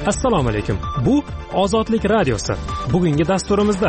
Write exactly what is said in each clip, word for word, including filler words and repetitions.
Assalomu alaykum. Bu Ozodlik radiosi. Bugungi dasturimizda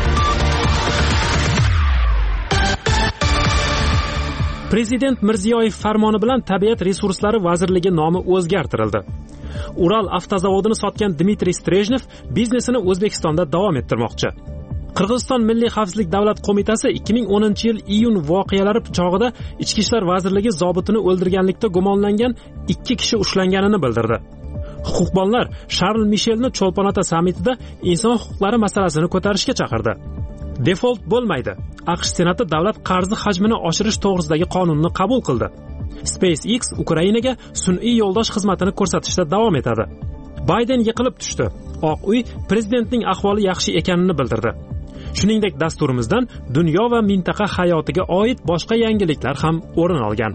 Prezident Mirziyoyev farmoni bilan Tabiat resurslari vazirligi nomi o'zgartirildi. Ural avtozavodini sotgan Dmitriy Strejnev biznesini O'zbekistonda davom ettirmoqchi. Qirg'iziston Milliy xavfsizlik davlat qo'mitasi ikki ming o'ninchi yil iyun voqealari chog'ida Ichki ishlar vazirligi zobitini o'ldirganlikda gumonlangan ikki kishi ushlanganini bildirdi. Huquqbonlar Sharl Mishelni Cho'lpon-ota sammitida inson huquqlari masalasini ko'tarishga chaqirdi. Default bo'lmaydi. AQSh Senati davlat qarzi hajmini oshirish to'g'risidagi qonunni qabul qildi. SpaceX Ukrainaga sun'iy yo'ldosh xizmatini ko'rsatishda davom etadi. Bayden yiqilib tushdi. Oq uy prezidentning ahvoli yaxshi ekanini bildirdi. Shuningdek, dasturimizdan dunyo va mintaqa hayotiga oid boshqa yangiliklar ham o'rin olgan.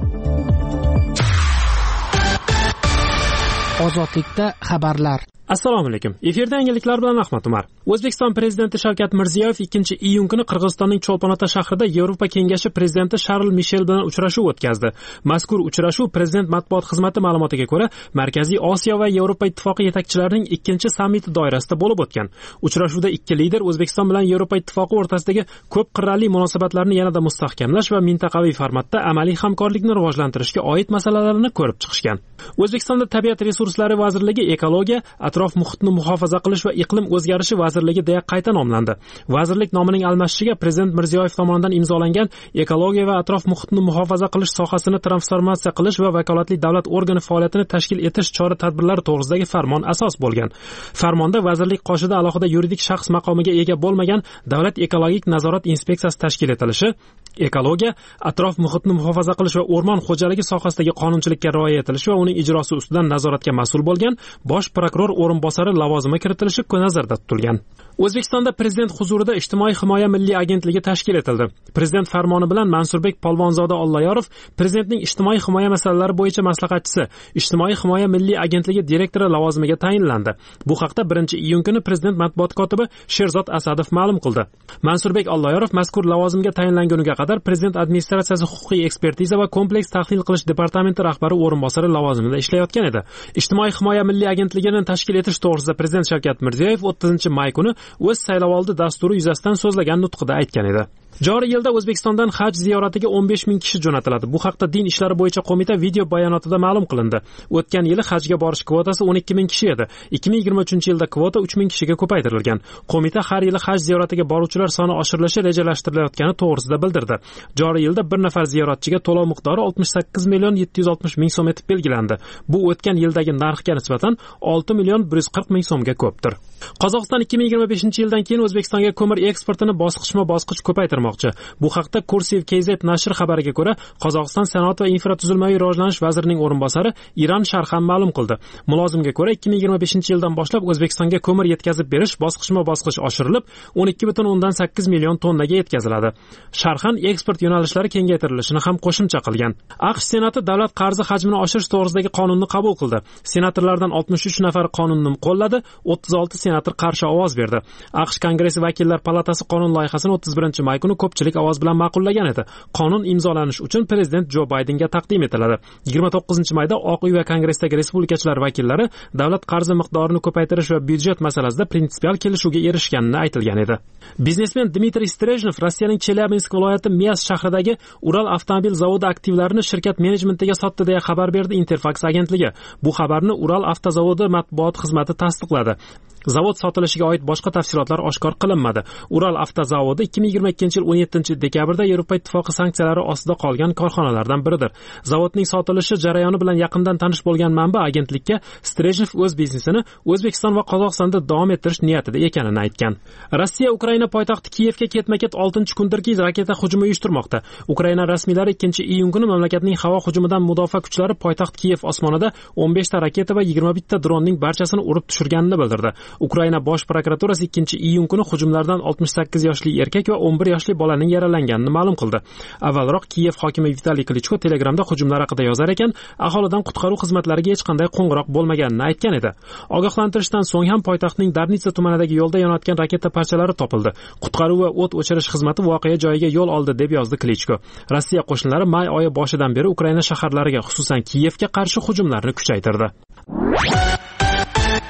Ozodlikda xabarlar. Assalomu alaykum. Efirda yangiliklar bilan Ahmad Umar. O'zbekiston prezidenti Shavkat Mirziyoyev ikkinchi iyun kuni Qirg'izistonning Cho'lpon-ota shahrida Yevropa kengashi prezidenti Sharl Mishel bilan uchrashuv o'tkazdi. Mazkur uchrashuv prezident matbuot xizmati ma'lumotiga ko'ra, Markaziy Osiyo va Yevropa ittifoqi yetakchilarining ikkinchi sammiti doirasida bo'lib o'tgan. Uchrashuvda ikki lider O'zbekiston bilan Yevropa ittifoqi o'rtasidagi ko'p qirrali munosabatlarni yanada mustahkamlash va mintaqaviy formatda amaliy hamkorlikni rivojlantirishga oid masalalarni ko'rib chiqishgan. O'zbekistonda Tabiat resurslari vazirligi ekologiya, atrof muhitni muhofaza qilish va iqlim o'zgarishi vazirligi deya qayta nomlandi. Vazirlik nomining almashishiga Prezident Mirziyoyev tomonidan imzolangan ekologiya va atrof muhitni muhofaza qilish sohasini transformatsiya qilish va vakolatli davlat organi faoliyatini tashkil etish chora-tadbirlari to'g'risidagi farmon asos bo'lgan. Farmonda vazirlik qoshida alohida yuridik shaxs maqomiga ega bo'lmagan Davlat ekologik nazorat inspeksiyasi tashkil etilishi, ekologiya, atrof muhitni muhofaza qilish va o'rmon xo'jaligi sohasidagi qonunchilikka rioya etilishi va uning ijrosi ustidan nazoratga mas'ul bo'lgan bosh prokuror o'rinbosari lavozimi kiritilishi nazarda tutilgan. O'zbekistonda prezident huzurida Ijtimoiy himoya milliy agentligi tashkil etildi. Prezident farmoni bilan Mansurbek Polvonzoda Ollayorov prezidentning ijtimoiy himoya masalalari bo'yicha maslahatchisi, Ijtimoiy himoya milliy agentligi direktori lavozimiga tayinlandi. Bu haqda birinchi iyun kuni prezident matbuot kotibi Sherzod Asadov ma'lum qildi. Mansurbek Ollayorov mazkur lavozimga tayinlanguniga qadar prezident administratsiyasi huquqiy ekspertiza va kompleks tahlil qilish departamenti rahbari o'rinbosari lavozimida ishlayotgan edi. Ijtimoiy himoya milliy agentligini tashkil etish to'g'risida prezident Shavkat Mirziyoyev o'ttizinchi may kuni o'z saylovoldi dasturi yuzasidan so'zlagan nutqida aytgan edi. Joriy yilda O'zbekistondan haj ziyoratiga o'n besh ming kishi jo'natiladi. Bu haqda Din ishlari bo'yicha qo'mita video bayonotida ma'lum qilindi. O'tgan yili hajga borish kvotasi o'n ikki ming kishi edi. ikki ming yigirma uchinchi yilda kvota uch ming kishiga ko'paytirilgan. Qo'mita har yili haj ziyoratiga boruvchilar soni oshirilishi rejalashtirilayotgani to'g'risida bildirdi. Joriy yilda bir nafar ziyoratchiga to'lov miqdori oltmish sakkiz million yetti yuz oltmish ming so'm etib belgilandi. Bu o'tgan yildagi narxga nisbatan olti million bir yuz qirq ming so'mga ko'pdir. Qozog'iston ikki ming yigirma beshinchi yildan keyin O'zbekistonga ko'mir eksportini bosqichma-bosqich ko'paytirmoqchi. Bu haqda Kursiv K Z nashri xabariga ko'ra, Qozog'iston sanoat va infratuzilmaviy rivojlanish vazirining o'rinbosari Iran Sharxan ma'lum qildi. Mulozimga ko'ra, ikki ming yigirma beshinchi yildan boshlab O'zbekistonga ko'mir yetkazib berish bosqichma-bosqich oshirilib, o'n ikki butun o'ndan sakkiz million tonnaga yetkaziladi. Sharxan eksport yo'nalishlari kengaytirilishini ham qo'shimcha qilgan. AQSh Senati davlat qarzi hajmini oshirish to'g'risidagi qonunni qabul qildi. Senatorlardan oltmish uch nafar qonunni qo'lladi, o'ttiz olti senator qarshi ovoz berdi. AQSh Kongressi vakillar palatasi qonun loyihasini o'ttiz birinchi may kuni ko'pchilik ovoz bilan ma'qullagan edi. Qonun imzolanish uchun prezident Jo Baydenga taqdim etiladi. yigirma to'qqizinchi mayda Oq uy va Kongressdagi respublikachilar vakillari davlat qarzi miqdorini ko'paytirish va byudjet masalasida prinsipial kelishuvga erishganini aytilgan edi. Biznesmen Dmitriy Strejnev Rossiyaning Chelyabinsk viloyati Mias shahridagi Ural avtomobil zavodi aktivlarini shirkat menejmentiga sotdi deya xabar berdi Interfax agentligi. Bu xabarni Ural avtozavodi matbuot xizmati tasdiqladi. Zavod sotilishiga oid boshqa tafsilotlar oshkor qilinmadi. Ural avtozavodi ikki ming yigirma ikkinchi yil o'n yettinchi dekabrda Yevropa ittifoqi sanksiyalari ostida qolgan korxonalardan biridir. Zavodning sotilishi jarayoni bilan yaqindan tanish bo'lgan manba agentlikka Strejnev o'z biznesini O'zbekiston va Qozog'istonda davom ettirish niyatida ekanini aytgan. Rossiya Ukraina poytaxti Kiyevga ketma-ket oltinchi kundirki raketa hujumi uyushtirmoqda. Ukraina rasmiylari ikkinchi iyun kuni mamlakatning havo hujumidan mudofaa kuchlari poytaxt Kiyev osmonida o'n beshta raketa va yigirma bitta dronning barchasini urib tushirganini bildirdi. Ukraina bosh prokuraturasi ikkinchi iyun kuni hujumlardan oltmish sakkiz yoshli erkak va o'n bir yoshli bolaning yaralanganini ma'lum qildi. Avvalroq Kiyev hokimi Vitaliy Klichko Telegramda hujumlar haqida yozar ekan, aholidan qutqaruv xizmatlariga hech qanday qo'ng'iroq bo'lmaganini aytgan edi. Ogohlantirishdan so'ng ham poytaxtning Darnitsa tumanidagi yo'lda yonayotgan raketa parchalari topildi. Qutqaruv va o't o'chirish xizmati voqea joyiga yo'l oldi deb yozdi Klichko. Rossiya qo'shinlari may oyi boshidan beri Ukraina shaharlariga, xususan Kiyevga qarshi hujumlarni kuchaytirdi.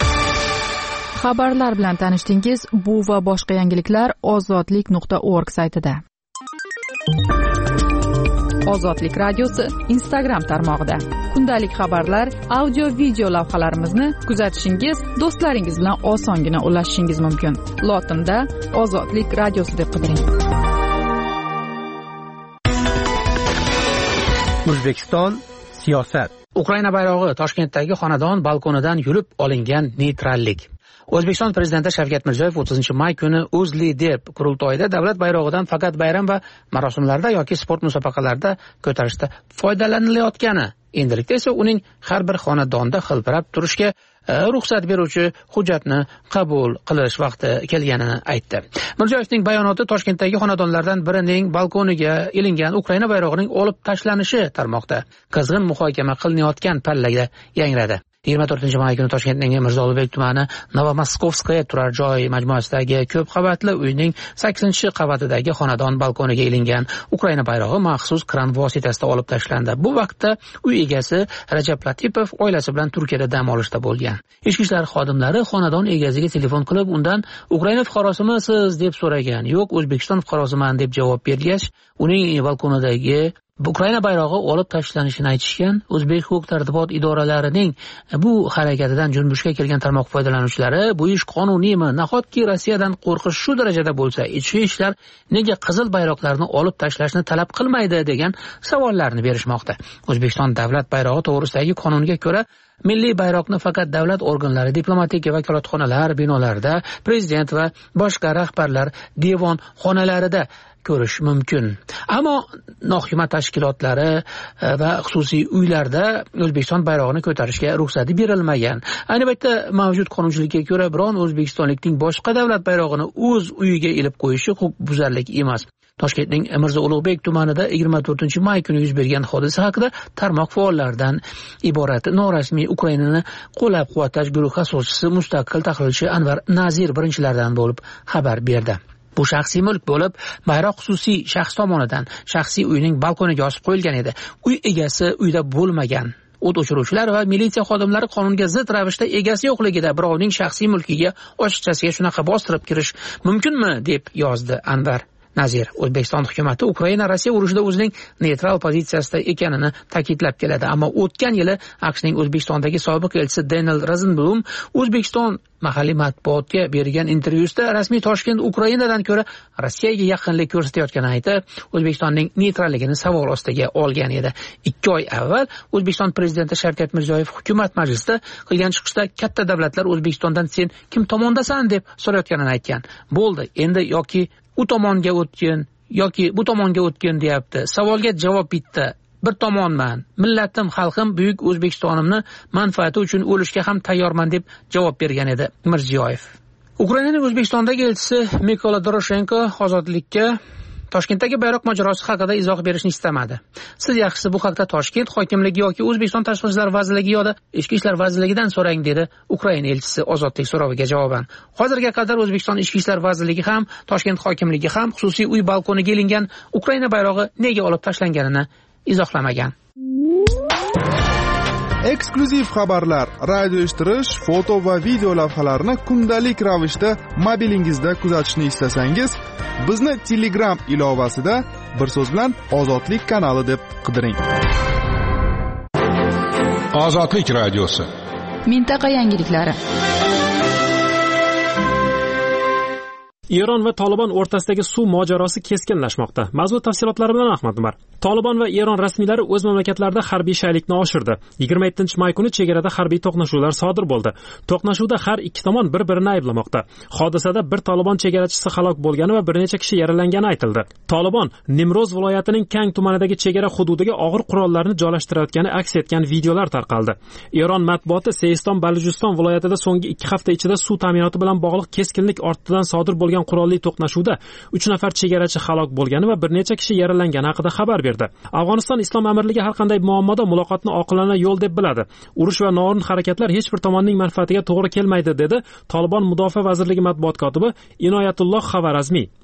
Xabarlar bilan tanishdingiz. Bu va boshqa yangiliklar ozodlik nuqta org saytida. Ozodlik radiosi Instagram tarmog'ida. Kundalik xabarlar, audio video lavhalarimizni kuzatishingiz, do'stlaringiz bilan osongina ulashishingiz mumkin. Lotinda Ozodlik radiosi deb qidiring. O'zbekiston siyosat. Ukraina bayrog'i Toshkentdagi xonadon balkonidan yulib olingan neytrallik. O'zbekiston prezidenti Shavkat Mirziyoyev o'ttizinchi may kuni O'zli deb qurultoyda davlat bayrog'idan faqat bayram va marosimlarda yoki sport musobaqalarida ko'tarishda foydalanilayotgani, endilikda esa uning har bir xonadonda hilpirab turishga ruxsat beruvchi hujjatni qabul qilish vaqti kelganini aytdi. Mirziyoyevning bayonoti Toshkentdagi xonadonlardan birining balkoniga ilingan Ukraina bayrog'ining olib tashlanishi tarmoqda qizg'in muhokama qilinayotgan pallada yangradi. yigirma to'rtinchi may kuni Toshkentning Mirzo Ulug'bek tumani Novomoskovskaya turar joy majmuasidagi ko'p qavatli uyning sakkizinchi qavatidagi xonadon balkoniga ilingan Ukraina bayrog'i maxsus kran vositasida olib tashlandi. Bu vaqtda uy egasi Rajab Latipov oilasi bilan Turkiyada dam olishda bo'lgan. Ichki ishlar xodimlari xonadon egasiga telefon qilib, undan Ukraina fuqarosimisiz deb so'ragan. Yo'q, O'zbekiston fuqarosiman deb javob bergach, uning balkonidagi Ukraina bayrog'i olib tashlanishini aytishgan. O'zbek huquq-tartibot idoralarining bu harakatidan junbushga kelgan tarmoq foydalanuvchilari bu ish qonuniymi? Nahotki Rossiyadan qo'rqish shu darajada bo'lsa, ichki ishlar nega qizil bayroqlarni olib tashlashni talab qilmaydi degan savollarni berishmoqda. O'zbekiston davlat bayrog'i to'g'risidagi qonunga ko'ra milliy bayroqni faqat davlat organlari, diplomatik vakolatxonalar binolarida, prezident va boshqa rahbarlar devon xonalarida ko'rish mumkin. Ammo nohukumat tashkilotlari va xususiy uylarda O'zbekiston bayrog'ini ko'tarishga ruxsat berilmagan. Ayni paytda mavjud qonunchilikka ko'ra biron o'zbekistonlikning boshqa davlat bayrog'ini o'z uyiga ilib qo'yishi huquqbuzarlik emas. Toshkentning Mirzo Ulug'bek tumanida yigirma to'rtinchi may kuni yuz bergan hodisa haqida tarmoq faollaridan iborat norasmiy Ukrainani qo'llab-quvvatlash guruhi asoschisi mustaqil tahlilchi Anvar Nazir birinchilardan bo'lib xabar berdi. Bu shaxsiy mulk bo'lib, bayroq xususiy shaxs tomonidan shaxsiy uyning balkoniga osib qo'yilgan edi. Uy egasi uyda bo'lmagan. O't o'chiruvchilar va militsiya xodimlari qonunga zid ravishda egasi yo'qligida birovning shaxsiy mulkiga ochiqchasiga shunaqa bostirib kirish mumkinmi deb yozdi Anvar Nazir. O'zbekiston hukumatı Ukraina Rossiya urushida o'zining neytral pozitsiyasida ekanini ta'kidlab keladi. Ammo o'tgan yili AQShning O'zbekistondagi sobiq elchisi Daniel Rosenblum O'zbekiston mahalliy matbuotga bergan intervyusida rasmiy Toshkent Ukrainadan ko'ra Rossiyaga yaqinlik ko'rsatayotganini aytib, O'zbekistonning neytralligini savol ostiga olgan edi. ikki oy avval O'zbekiston prezidenti Shavkat Mirziyoyev hukumat majlisida qilgan chiqishda katta davlatlar O'zbekistondan sen kim tomondasan deb so'rayotganini aytgan. Bo'ldi, endi yoki u tomonga o'tgin yoki bu tomonga o'tgin deyapti. Savolga javob bitta. Bir tomonman. Millatim, xalqim, buyuk O'zbekistonimni manfaati uchun o'lishga ham tayyorman deb javob bergan edi Mirziyoyev. Ukrainaning O'zbekistondagi elchisi Mykola Doroshenko ozodlikka Toshkentdagi bayroq mojarosi haqida izoh berishni istamadi. Siz yaxshisi bu haqda Toshkent hokimligi yoki O'zbekiston Tashqi ishlar vazirligi yoki Ichki ishlar vazirligidan so'rang, dedi Ukraina elchisi ozodlik so'roviga javoban. Hozirga qadar O'zbekiston Ichki ishlar vazirligi ham, Toshkent hokimligi ham xususiy uy balkoniga ilingan Ukraina bayrog'i nega olib tashlanganini izohlamagan. Eksklyuziv xabarlar, radio eshittirish, foto va video lavhalarni kundalik ravishda mobilingizda kuzatishni istasangiz, bizni Telegram ilovasida bir so'z bilan Ozodlik kanali deb qidiring. Ozodlik radiosi. Mintaqa yangiliklari. Eron va Tolibon o'rtasidagi suv mojarosi keskinlashmoqda. Mazkur tafsilotlari bilan Ahmad Umar. Tolibon va Eron rasmiylari o'z mamlakatlarida harbiy shaylikni oshirdi. yigirma yettinchi may kuni chegarada harbiy to'qnashuvlar sodir bo'ldi. To'qnashuvda har ikki tomon bir-birini ayblamoqda. Hodisada bir Tolibon chegarachisi halok bo'lgani va bir necha kishi yaralangani aytildi. Tolibon Nimroz viloyatining Kang tumanidagi chegara hududiga og'ir qurollarni joylashtirayotgani aks etgan videolar tarqaldi. Eron matbuoti Seiston Balujiston viloyatida so'nggi ikki hafta ichida suv ta'minoti bilan bog'liq keskinlik ortidan sodir bo'lgan qurolli to'qnashuvda uch nafar chegarachi halok bo'lgani va bir necha kishi yaralangani haqida xabar berdi. Afg'oniston Islom amirligi har qanday muammoda muloqotni oqilona yo'l deb biladi. Urush va noo'rin harakatlar hech bir tomonning manfaatiga to'g'ri kelmaydi, dedi Tolibon mudofaa vazirligi matbuot kotibi Inoyatulloh Xavarazmiy.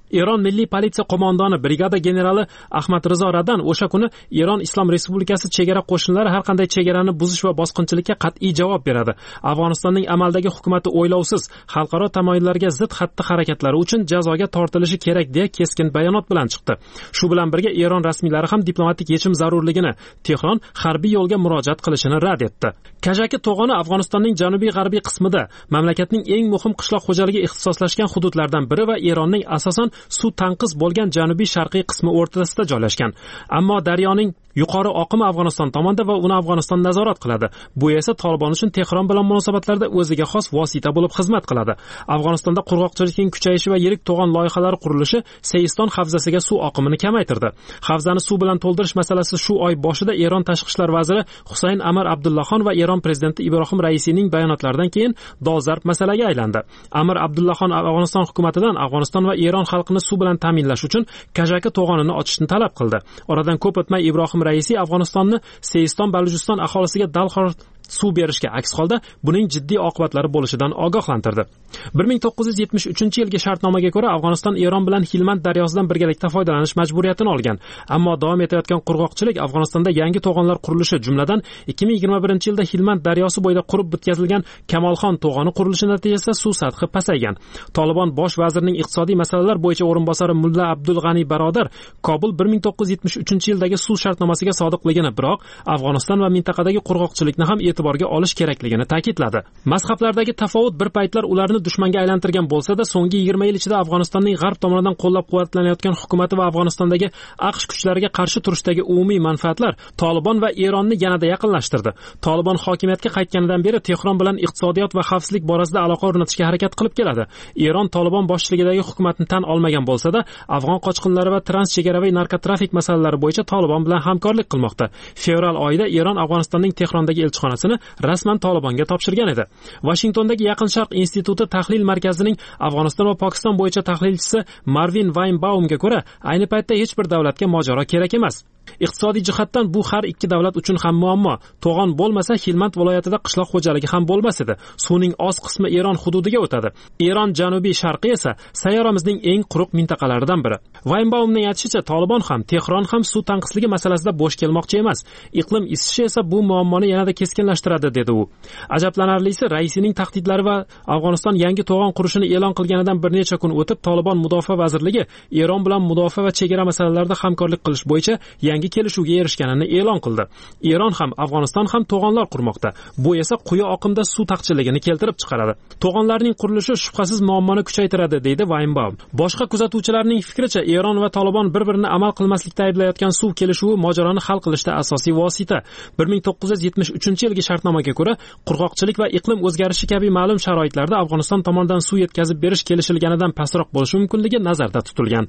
Eron milliy politsiya qo'mondoni brigada generali Ahmad Rizo Radan o'sha kuni Eron Islom Respublikasi chegara qo'shinlari har qanday chegarani buzish va bosqinchilikka qat'iy javob beradi. Afg'onistonning amaldagi hukumatı o'ylovsiz xalqaro tamoyillarga zid xatti harakatlari uchun jazoga tortilishi kerak deya keskin bayonot bilan chiqdi. Shu bilan birga Eron rasmiylari ham diplomatik yechim zarurligini, Tehron harbiy yo'lga murojaat qilishini rad etdi. Kajaki to'g'oni Afg'onistonning janubiy-g'arbiy qismida mamlakatning eng muhim qishloq xo'jaligi ixtisoslashgan hududlardan biri va Eronning asosan suv tanqis bo'lgan janubiy-sharqiy qismi o'rtasida joylashgan. Ammo daryoning yuqori oqimi Afg'oniston tomonda va uni Afg'oniston nazorat qiladi. Bu esa Taliban uchun Tehron bilan munosabatlarda o'ziga xos vosita bo'lib xizmat qiladi. Afg'onistonda qurg'oqchilikning kuchayishi va yirik to'g'on loyihalari qurilishi Seiston havzasiga suv oqimini kamaytirdi. Havzani suv bilan to'ldirish masalasi shu oy boshida Eron tashqi ishlar vaziri Husayn Amir Abdullaxon va Eron prezidenti Ibrohim Raisiyning bayonotlaridan keyin dolzarb masalaga aylandi. Amir Abdullaxon Afg'oniston hukumatidan Afg'oniston va Eron xalqini suv bilan ta'minlash uchun Kajaki to'g'onini ochishni talab qildi. Oradan ko'p o'tmay Ibrohim Raisiy Afg'onistonni Seiston Balujiston aholisiga darhol suv berishga, aks holda buning jiddiy oqibatlari bo'lishidan ogohlantirdi. bir ming to'qqiz yuz yetmish uchinchi yilgi shartnomaga ko'ra Afg'oniston Eron bilan Hilmand daryosidan birgalikda foydalanish majburiyatini olgan. Ammo davom etayotgan qurg'oqchilik Afg'onistonda yangi to'g'onlar qurilishi, jumladan ikki ming yigirma birinchi yilda Hilmand daryosi bo'yida qurib bitkazilgan Kamolxon to'g'oni qurilishi natijasida suv sathi pasaygan. Taliban bosh vazirining iqtisodiy masalalar bo'yicha o'rinbosari Mulla Abdul G'ani Barodar Kobul bir ming to'qqiz yuz yetmish uchinchi yildagi suv shartnomasiga sodiqligini, biroq Afg'oniston va mintaqadagi qurg'oqchilikni ham e'tiborga olish kerakligini ta'kidladi. Mazhablardagi tafovut bir paytlar ularni dushmanga aylantirgan bo'lsa-da, so'nggi yigirma yil ichida Afg'onistonning g'arb tomonidan qo'llab-quvvatlanayotgan hukumati va Afg'onistondagi AQSh kuchlariga qarshi turushdagi umumiy manfaatlar Taliban va Eronni yanada yaqinlashtirdi. Taliban hokimiyatga qaytganidan beri Tehron bilan iqtisodiyot va xavfsizlik borasida aloqa o'rnatishga harakat qilib keladi. Eron Taliban boshchiligidagi hukumatni tan olmagan bo'lsa-da, afg'on qochqinlari va transchegaraviy narkotrafik masalalari bo'yicha Taliban bilan hamkorlik qilmoqda. Fevral oyida Eron Afg'onistonning Tehrondagi elchixonasini rasman Talibanga topshirgan edi. Washingtondagi Yaqin Sharq instituti tahlil markazining Afg'oniston va Pokiston bo'yicha tahlilchisi Marvin Weinbaumga ko'ra, ayni paytda hech bir davlatga mojaro kerak emas. Iqtisodiy jihatdan bu har ikki davlat uchun ham muammo. To'g'on bo'lmasa, Hilmand viloyatida qishloq xo'jaligi ham bo'lmas edi. Suvning oz qismi Eron hududiga o'tadi. Eron janubiy sharqi esa sayyoramizning eng quruq mintaqalaridan biri. Weinbaumning aytishicha, Taliban ham, Tehron ham suv tanqisligi masalasida bo'sh kelmoqchi emas. Iqlim isishi esa bu muammoni yanada keskinlashtiradi, dedi u. Ajablanarlisi, raisining tahdidlari va Afg'oniston yangi to'g'on qurishini e'lon qilganidan bir necha kun o'tib, Taliban mudofaa vazirligi Eron bilan mudofaa va chegara masalalarida hamkorlik qilish bo'yicha yangi kelishuvga erishganini e'lon qildi. Eron ham, Afg'oniston ham to'g'onlar qurmoqda. Bu esa quyi oqimda suv taqchilligini keltirib chiqaradi. To'g'onlarning qurilishi shubhasiz muammoni kuchaytiradi, deydi Weinbaum. Boshqa kuzatuvchilarning fikricha, Eron va Taliban bir-birini amal qilmaslikda ayblayotgan suv kelishuvi mojaroni hal qilishda asosiy vosita. bir ming to'qqiz yuz yetmish uchinchi yilgi shartnomaga ko'ra, qurg'oqchilik va iqlim o'zgarishi kabi ma'lum sharoitlarda Afg'oniston tomonidan suv yetkazib berish kelishilganidan pastroq bo'lishi mumkinligi nazarda tutilgan.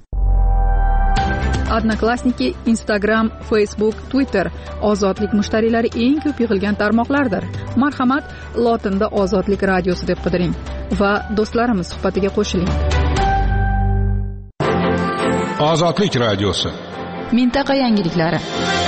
Odnoklassniki, Instagram, Facebook, Twitter ozodlik mushtariylari eng ko'p yig'ilgan tarmoqlardir. Marhamat, lotinda Ozodlik radiosi deb qidiring va do'stlarimiz suhbatiga qo'shiling. Ozodlik radiosi. Mintaqa yangiliklari.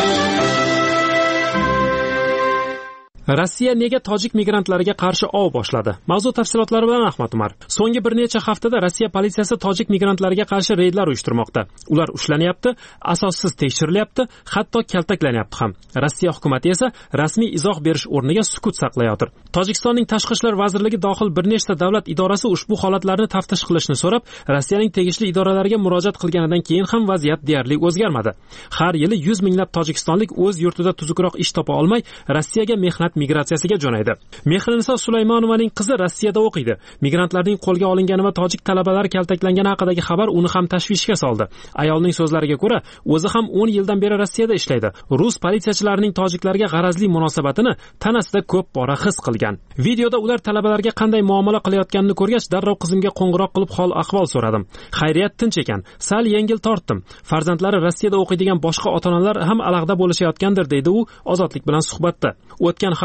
Rossiya nega tojik migrantlariga qarshi ov boshladi? Mavzu tafsilotlari bilan Ahmad Umar. So'nggi bir necha haftada Rossiya politsiyasi tojik migrantlariga qarshi reydlar uyushtirmoqda. Ular ushlanyapti, asossiz tekshirilyapti, hatto kaltaklanyapti ham. Rossiya hukumatı esa rasmiy izoh berish o'rniga sukut saqlayotir. Tojikistonning Tashqi ishlar vazirligi dohil bir nechta davlat idorasi ushbu holatlarni taftish qilishni so'rab, Rossiyaning tegishli idoralariga murojaat qilganidan keyin ham vaziyat deyarli o'zgarmadi. Har yili yuz minglab tojikistonlik o'z yurtida tuzukroq ish topa olmay, Rossiyaga mehnat migratsiyasiga jo'naydi. Mehriniso Sulaymonovaning qizi Rossiyada o'qiydi. Migrantlarning qo'lga olingani va tojik talabalar kaltaklangani haqidagi xabar uni ham tashvishga soldi. Ayolning so'zlariga ko'ra, o'zi ham o'n yildan beri Rossiyada ishlaydi. Rus politsiyachilarining tojiklarga g'arazli munosabatini tanasida ko'p bora his qilgan. Videoda ular talabalarga qanday muomala qilayotganini ko'rgach, darrov qizimga qo'ng'iroq qilib hol ahvol so'radim. Xayriyat tinch ekan. Sal yengil tortdim. Farzandlari Rossiyada o'qiydigan boshqa ota-onalar ham alag'da bo'lishayotgandir, deydi u Ozodlik bilan suhbatda. O'tgan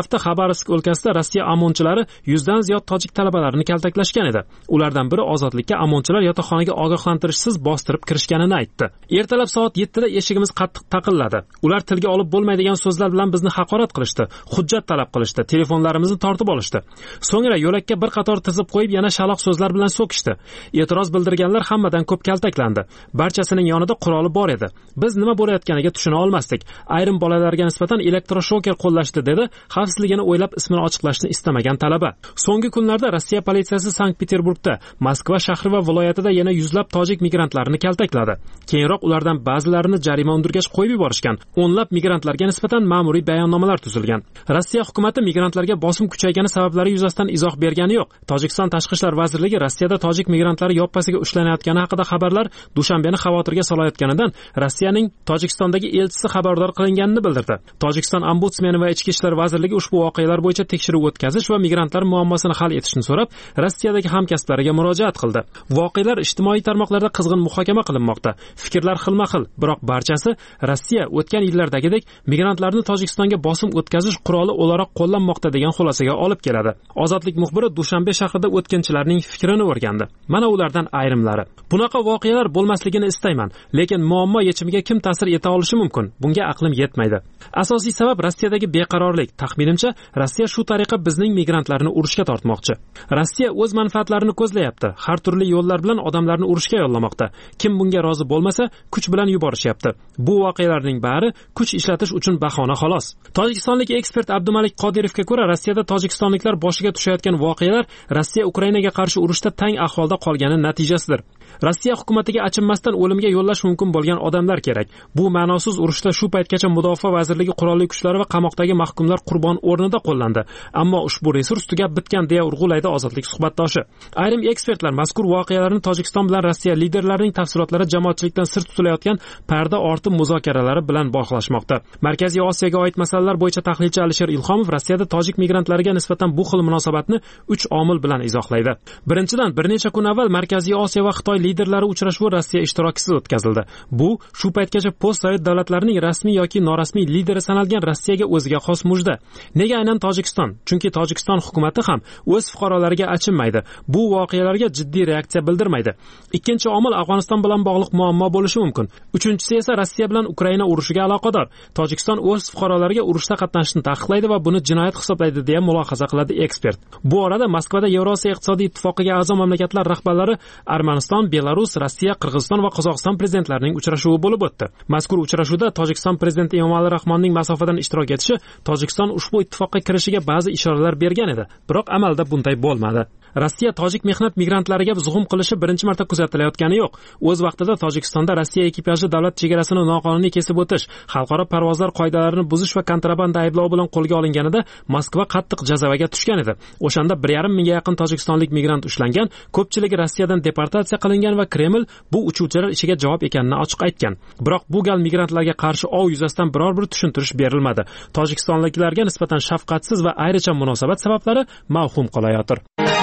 hafta Xabarovsk o'lkasida Rossiya OMONchilari yuzdan ziyod tojik talabalarini kaltaklashgan edi. Ulardan biri ozodlikka OMONchilar yotoqxonaga ogohlantirishsiz bostirib kirishganini aytdi. Ertalab soat yettida eshigimiz qattiq taqilladi. Ular tilga olib bo'lmaydigan so'zlar bilan bizni haqorat qilishdi, hujjat talab qilishdi, telefonlarimizni tortib olishdi. So'ngra yo'lakka bir qator tizib qo'yib yana shaloq so'zlar bilan so'kishdi. E'tiroz bildirganlar hammadan ko'p kaltaklandi. Barchasining yonida quroli bor edi. Biz nima bo'layotganiga tushuna olmasdik. Ayrim bolalarga nisbatan elektroshoker qo'llashdi dedi xavfsizligini o'ylab ismini ochiqlashni istamagan talaba. So'nggi kunlarda Rossiya politsiyasi Sankt-Peterburgda, Moskva shahri va viloyatida yana yuzlab tojik migrantlarini kaltakladi. Keyinroq ulardan ba'zilarini jarima undirgach qo'yib yuborishgan. O'nlab migrantlarga nisbatan ma'muriy bayonnomalar tuzilgan. Rossiya hukumati migrantlarga bosim kuchaygani sabablari yuzasidan izoh bergani yo'q. Tojikiston Tashqi ishlar vazirligi Rossiyada tojik migrantlari yoppasiga ushlanayotgani haqida xabarlar Dushanbeni xavotirga solayotganidan Rossiyaning Tojikistondagi elchisi xabardor qilinganini bildirdi. Tojikiston ombudsmeni va Ichki ishlar vazirligi ushbu voqealar bo'yicha tekshiruv o'tkazish va migrantlar muammosini hal etishni so'rab, Rossiyadagi hamkasblariga murojaat qildi. Voqealar ijtimoiy tarmoqlarda qizg'in muhokama qilinmoqda. Fikrlar xilma-xil, biroq barchasi Rossiya o'tgan yillardagidek migrantlarni Tojikistonga bosim o'tkazish quroli o'laroq qo'llanmoqda degan xulosaga olib keladi. Ozodlik muxbiri Dushanbe shahrida o'tkinchilarning fikrini o'rgandi. Mana ulardan ayrimlari. Bunaqa voqealar bo'lmasligini istayman, lekin muammo yechimiga kim ta'sir eta olishi mumkin? Bunga aqlim yetmaydi. Asosiy sabab Rossiyadagi beqarorlik. Taxminimcha, Rossiya shu tariqa bizning migrantlarni urushga tortmoqchi. Rossiya o'z manfaatlarini ko'zlayapti. Har turli yo'llar bilan odamlarni urushga yollamoqda. Kim bunga rozi bo'lmasa, kuch bilan yuborishyapti. Bu voqealarning bari kuch ishlatish uchun bahona xolos. Tojikistonlik ekspert Abdumalik Qodirovga ko'ra, Rossiyada tojikistonliklar boshiga tushayotgan voqealar Rossiya Ukrainaga qarshi urushda tang ahvolda qolgani natijasidir. Rossiya hukumatiga achinmasdan o'limga yo'llash mumkin bo'lgan odamlar kerak. Bu ma'nosiz urushda shu paytgacha Mudofaa vazirligi qurolli kuchlari va qamoqdagi mahkumlar qurbon o'rnida qo'llandi. Ammo ushbu resurs tugab bitgan deya urg'ulaydi ozodlik suhbatdoshi. Ayrim ekspertlar mazkur voqealarni Tojikiston bilan Rossiya liderlarining tafsilotlari jamoatchilikdan sir tutilayotgan parda orti muzokaralari bilan bog'lashmoqda. Markaziy Osiyoga oid masalalar bo'yicha tahlilchi Alisher Ilhomov Rossiyada tojik migrantlariga nisbatan bu xil munosabatni uch omil bilan izohlaydi. Birinchidan, bir necha kun avval Markaziy Osiyo va Xitoy liderlari uchrashuvi Rossiya ishtirokisiz o'tkazildi. Bu shu paytgacha post-sovet davlatlarining rasmiy yoki norasmiy lideri sanalgan Rossiyaga o'ziga xos mujda. Nega aynan Tojikiston? Chunki Tojikiston hukumati ham o'z fuqarolariga achinmaydi. Bu voqealarga jiddiy reaksiya bildirmaydi. Ikkinchi omil Afg'oniston bilan bog'liq muammo bo'lishi mumkin. Uchinchisi esa Rossiya bilan Ukraina urushiga aloqador. Tojikiston o'z fuqarolariga urushda qatnashishni taqiqlaydi va buni jinoyat hisoblaydi deya mulohaza qiladi ekspert. Bu orada Moskvada Yevrosiyo iqtisodiy ittifoqiga a'zo mamlakatlar rahbarlari Armaniston, Belarus, Rossiya, Qirg'iziston va Qozog'iston prezidentlarining uchrashuvi bo'lib o'tdi. Mazkur uchrashuvda Tojikiston prezidenti Emomali Rahmonning masofadan ishtirok etishi Tojikiston ushbu ittifoqqa kirishiga ba'zi ishoralar bergan edi, biroq amalda bunday bo'lmadi. Rossiya tojik mehnat migrantlariga zug'um qilishi birinchi marta kuzatilayotgani yo'q. O'z vaqtida Tojikistonda Rossiya ekipaji davlat chegarasini noqonuniy kesib o'tish, xalqaro parvozlar qoidalarini buzish va kontrabanda ayblov bilan qo'lga olinganida Moskva qattiq jazavaga tushgan edi. O'shanda bir yarim mingga yaqin tojikistonlik migrant ushlangan, ko'pchiligi Rossiyadan deportatsiya qilingan va Kreml bu uchuvchilar ishiga javob ekanini ochiq aytgan. Biroq bu gal migrantlarga qarshi ov yuzasidan biror bir tushuntirish berilmadi. Tojikistonliklarga nisbatan shafqatsiz va ayricha munosabat sabablari mavhum qolayotir.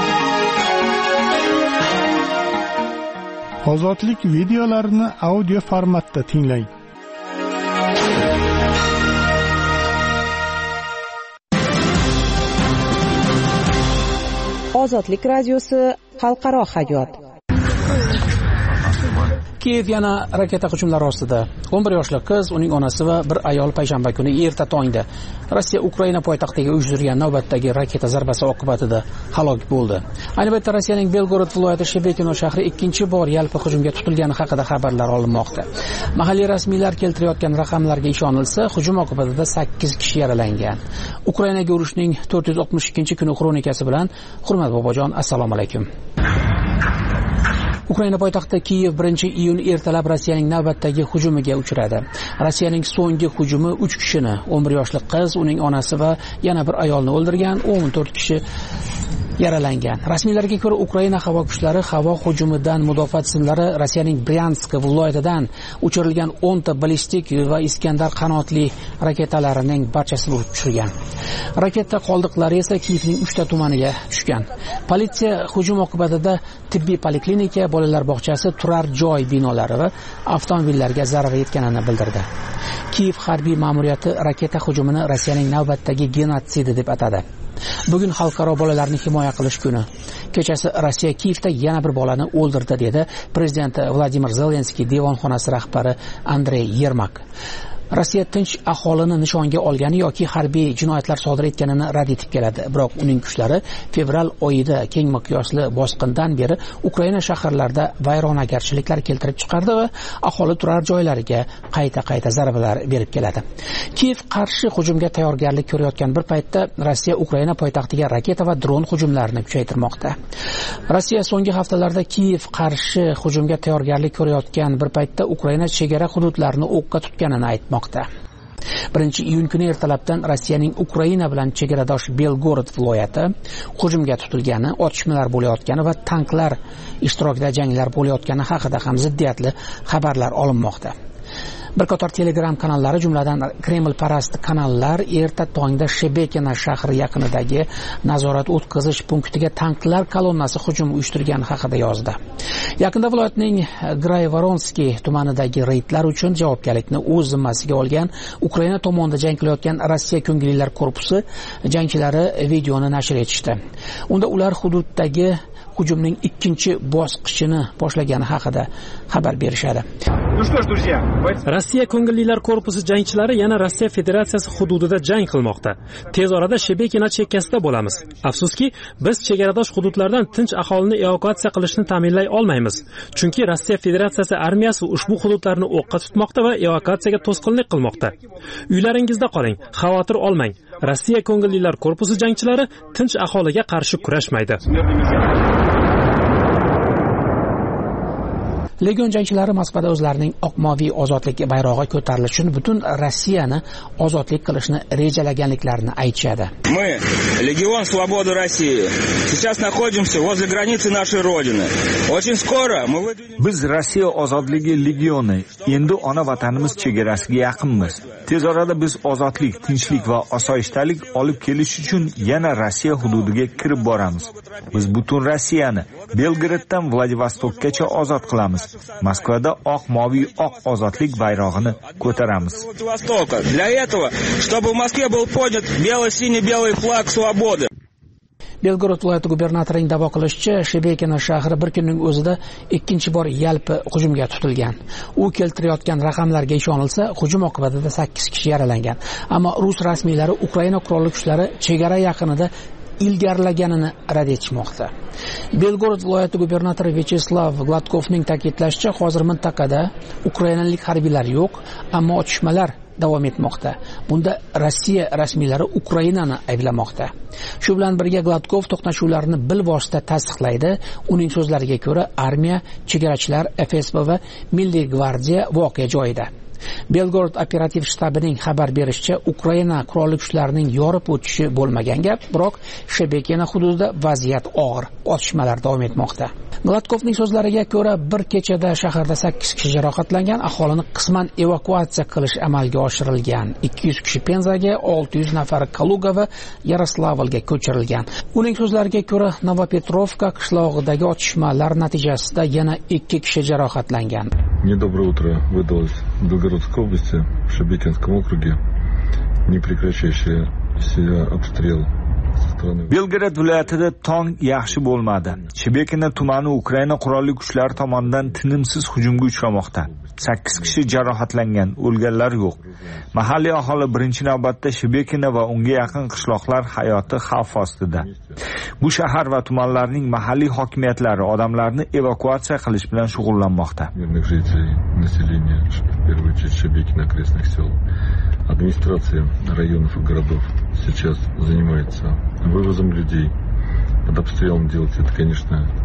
Ozodlik videolarini audio formatda tinglang. Ozodlik radiosi xalqaro hayot. Kiyev yana raketa hujumlari ostida. o'n bir yoshli qiz, uning onasi va bir ayol payshanba kuni erta tongda Rossiya Ukraina poytaxtiga uyushtirgan navbatdagi raketa zarbasi oqibatida halok bo'ldi. Ayni paytda Rossiyaning Belgorod viloyati Shebekino shahri ikkinchi bor yalpi hujumga tutilgani haqida xabarlar olinmoqda. Mahalliy rasmiylar keltirayotgan raqamlarga ishonilsa, hujum oqibatida sakkiz kishi yaralangan. Ukrainaga urushning to'rt yuz oltmish ikkinchi kuni xronikasi bilan Hurmat bobojon, assalomu alaykum. Ukraina poytaxti Kiyev birinchi iyun ertalab Rossiyaning navbatdagi hujumiga uchradi. Rossiyaning so'nggi hujumi uch kishini, o'n bir yoshli qiz, uning onasi va yana bir ayolni o'ldirgan, o'n to'rt kishi yaralangan. Rasmiylarga ko'ra, Ukraina havo kuchlari havo hujumidan mudofaa tizimlari Rossiyaning Bryansk viloyatidan uchirilgan o'n ta ballistik va Iskandar qanotli raketalarining barchasini urib tushirgan. Raketa qoldiqlari esa Kiyevning uchta tumaniga tushgan. Politsiya hujum oqibatida tibbiy poliklinika, bolalar bog'chasi, turar joy binolari va avtomobillarga zarar yetganini bildirdi. Kiyev harbiy ma'muriyati raketa hujumini Rossiyaning navbatdagi genotsidi deb atadi. Bugun xalqaro bolalarni himoya qilish kuni. Kechasi Rossiya Kiyevda yana bir bolani o'ldirdi dedi prezident Vladimir Zelenskiy devonxonasi rahbari Andrey Yermak. Rossiya tinch aholini nishonga olgani yoki harbiy jinoyatlar sodir etganini rad etib keladi. Biroq uning kuchlari fevral oyida keng miqyosli bosqindan beri Ukraina shaharlarida vayronagarchiliklar keltirib chiqardi va aholi turar joylariga qayta-qayta zarbalar berib keladi. Kiyev qarshi hujumga tayyorgarlik ko'rayotgan bir paytda Rossiya Ukraina poytaxtiga raketa va dron hujumlarini kuchaytirmoqda. Rossiya so'nggi haftalarda Kiyev qarshi hujumga tayyorgarlik ko'rayotgan bir paytda Ukraina chegara hududlarini o'qqa tutganini aytmoqda. birinchi iyun kuni ertalabdan Rossiyaning Ukraina bilan chegaradosh Belgorod viloyati hujumga tutilgani, otishmalar bo'layotgani va tanklar ishtirokida janglar bo'layotgani haqida ham ziddiyatli xabarlar olinmoqda. Bir qator Telegram kanallari, jumladan Kreml parast kanallar erta tongda Shebekina shahri yaqinidagi nazorat o'tkazish punktiga tanklar kolonnasi hujum uyushtirgani haqida yozdi. Yaqinda viloyatning Grayvoronsky tumanidagi reydlar uchun javobgarlikni o'z zimmasiga olgan Ukraina tomonida jang qilayotgan Rossiya ko'ngillilar korpusi jangchilari videoni nashr etishdi. Unda ular hududdagi hujumning ikkinchi bosqichini boshlagani haqida xabar berishadi. Rossiya ko'ngillilar korpusi jangchilari yana Rossiya Federatsiyasi hududida jang qilmoqda. Tez orada Shebekina chekkasida bo'lamiz. Afsuski, biz chegaradosh hududlardan tinch aholini evakuatsiya qilishni ta'minlay olmaymiz. Chunki Rossiya Federatsiyasi armiyasi ushbu hududlarni o'qqa tutmoqda va evakuatsiyaga to'sqinlik qilmoqda. Uylaringizda qoling, xavotir olmang. Rossiya ko'ngillilar korpusi jangchilari tinch aholiga qarshi kurashmaydi. Legion jangchilari Moskvada o'zlarining oq-moviy ozodlik bayrog'i ko'tarilishi uchun butun Rossiyani ozodlik qilishni rejalaganliklarini aytishadi. Мы, Легион Свободы России, сейчас находимся возле границы нашей родины. Очень скоро мы выдвинем... Biz Rossiya ozodligi legioni, endi ona vatanimiz chegarasiga yaqinmiz. Tez orada biz ozodlik, tinchlik va osoyishtalik olib kelish uchun yana Rossiya hududiga kirib boramiz. Biz butun Rossiyani Belgraddan Vladivostokgacha ozod qilamiz. Moskvada oq-moviy oq ozodlik bayrog'ini ko'taramiz. Для этого, чтобы в Москве был поднят бело-синий-белый флаг свободы. Belgorod viloyati gubernatorining da'vo qilishicha, Shebekina shahri bir kunning o'zida ikkinchi bor yalpi hujumga tutilgan. U keltirayotgan raqamlarga ishonilsa, hujum oqibatida sakkiz kishi yaralangan. Ammo rus rasmiylari Ukraina qurolli kuchlari chegara yaqinida ilgarilaganini rad etishmoqda. Belgorod viloyati gubernatori Vyacheslav Gladkovning ta'kidlashicha, hozir mintaqada ukrainalik harbiylar yo'q, ammo otishmalar davom etmoqda. Bunda Rossiya rasmiylari Ukrainani ayblamoqda. Shu bilan birga Gladkov to'qnashuvlarni bilvosita tasdiqlaydi. Uning so'zlariga ko'ra, armiya, chegarachilar, F S B va Milliy gvardiya voqea joyida. Belgorod operativ shtabining xabar berishicha, Ukraina qurolli kuchlarining yorib o'tishi bo'lmagan gap, biroq Shebekina hududida vaziyat og'ir, otishmalar davom etmoqda. Gladkovning so'zlariga ko'ra, bir kechada shaharda sakkiz kishi jarohatlangan, aholini qisman evakuatsiya qilish amalga oshirilgan. ikki yuz kishi Penzaga, olti yuz nafari Kaluga va Yaroslavlga ko'chirilgan. Uning so'zlariga ko'ra, Novopetrovka qishlog'idagi otishmalar natijasida yana ikki kishi jarohatlangan. Недоброе утро выдалось в Белгородской области, в Шебекинском округе, непрекращающийся обстрел. Belgorod viloyatida tong yaxshi bo'lmadi. Shebekina tumani Ukraina qurolli kuchlari tomonidan tinimsiz hujumga uchramoqda. sakkiz kishi jarohatlangan, o'lganlar yo'q. Mahalliy aholi birinchi navbatda Shebekina va unga yaqin qishloqlar hayoti xavf ostida. Bu shahar va tumanlarning mahalliy hokimiyatlari odamlarni evakuatsiya qilish bilan shug'ullanmoqda. Администрация районов и городов сейчас занимается вывозом людей. Под обстрелом делать это, конечно, нельзя.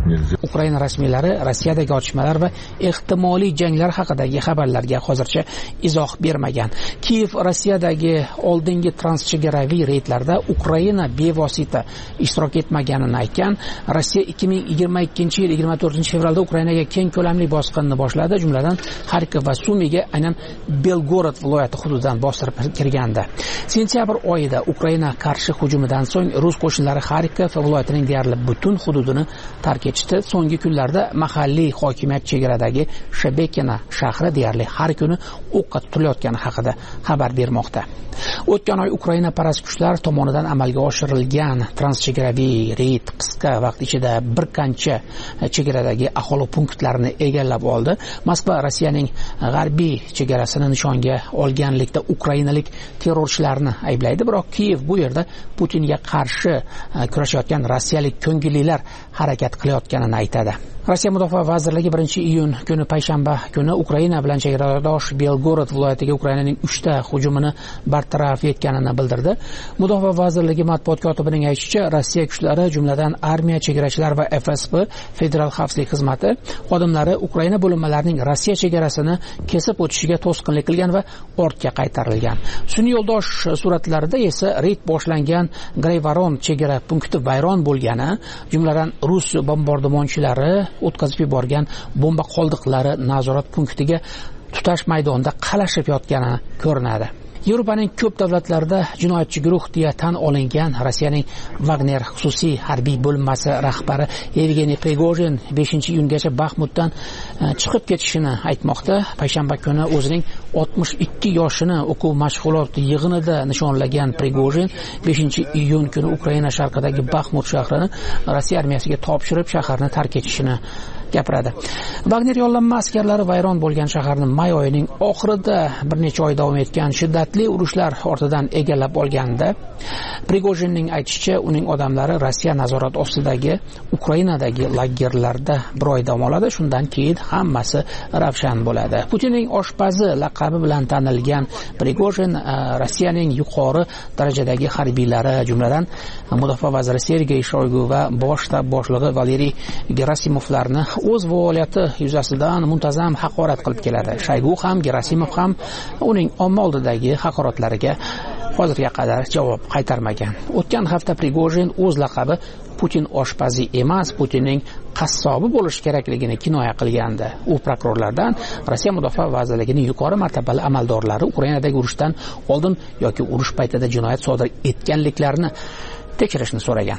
Ukraina rasmiylari Rossiyadagi otishmalar va ehtimoliy janglar haqidagi xabarlarga hozircha izoh bermagan. Kiyev Rossiyadagi oldingi transchegaraviy reydlarda Ukraina bevosita ishtirok etmaganini aytgan. Rossiya ikki ming yigirma ikkinchi yil yigirma to'rtinchi fevralda Ukrainaga keng ko'lamli bosqinni boshladi, jumladan Xarkov va Sumiga, aynan Belgorod viloyati hududidan bostirib kirgandi. Sentyabr oyida Ukraina qarshi hujumidan so'ng rus qo'shinlari Xarkov viloyatining deyarli butun hududini tark etishdi. So'nggi kunlarda mahalliy hokimiyat chegaradagi Shebekina shahri deyarli har kuni o'qqa tutilayotgani haqida xabar bermoqda. O'tgan oy Ukraina parast kuchlar tomonidan amalga oshirilgan transchegaraviy reyd qisqa vaqt ichida bir qancha chegaradagi aholi punktlarini egallab oldi. Moskva Rossiyaning g'arbiy chegarasini nishonga olganlikda ukrainalik terrorchilarni ayblaydi, biroq Kiyev bu yerda Putinga qarshi kurashayotgan rossiyalik ko'ngillilar harakat qilayotganini aytadi. Rossiya Mudofaa vazirligi birinchi iyun kuni payshanba kuni Ukraina bilan chegaradosh Belgorod viloyatiga Ukrainaning uchta hujumini bartaraf etganini bildirdi. Mudofaa vazirligi matbuot kotibining aytishicha, Rossiya kuchlari, jumladan armiya, chegarachilar va F S B Federal xavfsizlik xizmati xodimlari Ukraina bo'linmalarining Rossiya chegarasini kesib o'tishiga to'sqinlik qilgan va ortga qaytarilgan. Sun'iy yo'ldosh suratlarida esa reyd boshlangan Greyvaron chegara punkti vayron bo'lgani, jumladan rus bombardimonchilari o'tkazib yuborgan bomba qoldiqlari nazorat punktiga tutash maydonida qalashib yotgani ko'rinadi. Yevropaning ko'p davlatlarida jinoyatchi guruh deya tan olingan Rossiyaning Wagner xususiy harbiy bo'linmasi rahbari Yevgeniy Prigojin beshinchi iyungacha Baxmutdan chiqib ketishini aytmoqda. Payshanba kuni o'zining oltmish ikki yoshini o'quv mashg'ulot yig'inida nishonlagan Prigojin beshinchi iyun kuni Ukraina sharqidagi Baxmut shahrini Rossiya armiyasiga topshirib shaharni tark etishini gapiradi. Wagner yollanma askarlari vayron bo'lgan shaharni may oyining oxirida bir necha oy davom etgan shiddatli urushlar ortidan egallab olganda, Prigojinning aytishicha, uning odamlari Rossiya nazorat ostidagi Ukrainadagi lagerlarda bir oy dam oladi, shundan keyin hammasi ravshan bo'ladi. Putinning oshpazi laqabi bilan tanilgan Prigojin Rossiyaning yuqori darajadagi harbiylari, jumladan Mudofaa vaziri Sergey Shoygu va bosh shtab boshlig'i Valeriy Gerasimovlarni o'z faoliyati yuzasidan muntazam haqorat qilib keladi. Shoygu ham, Gerasimov ham uning omma oldidagi haqoratlariga hozirga qadar javob qaytarmagan. O'tgan hafta Prigojin o'z laqabi Putin oshpazi emas, Putinning qassobi bo'lish kerakligini kinoya qilgandi. U prokurorlardan Rossiya Mudofaa vazirligining yuqori martabali amaldorlari Ukrainadagi urushdan oldin yoki urush paytida jinoyat sodir etganliklarini tekshirishni so'ragan.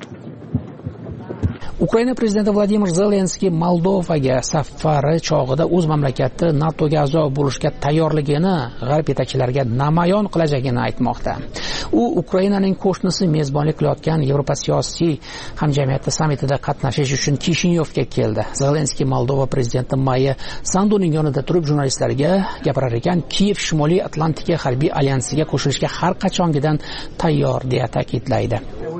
Ukraina prezidenti Vladimir Zelenskiy Moldovaga safari chog'ida o'z mamlakati NATOga a'zo bo'lishga tayyorligini g'arb yetakchilariga namoyon qilajagini aytmoqda. U Ukrainaning qo'shnisi mezbonlik qilayotgan Yevropa siyosiy hamjamiyati sammitida qatnashish uchun Kishinyovga keldi. Zelenskiy Moldova prezidenti Maya Sanduning yonida turib jurnalistlarga gapirar ekan, Kiyev Shimoliy Atlantika harbiy alyansiga qo'shilishga har qachongidan tayyor deya ta'kidlaydi.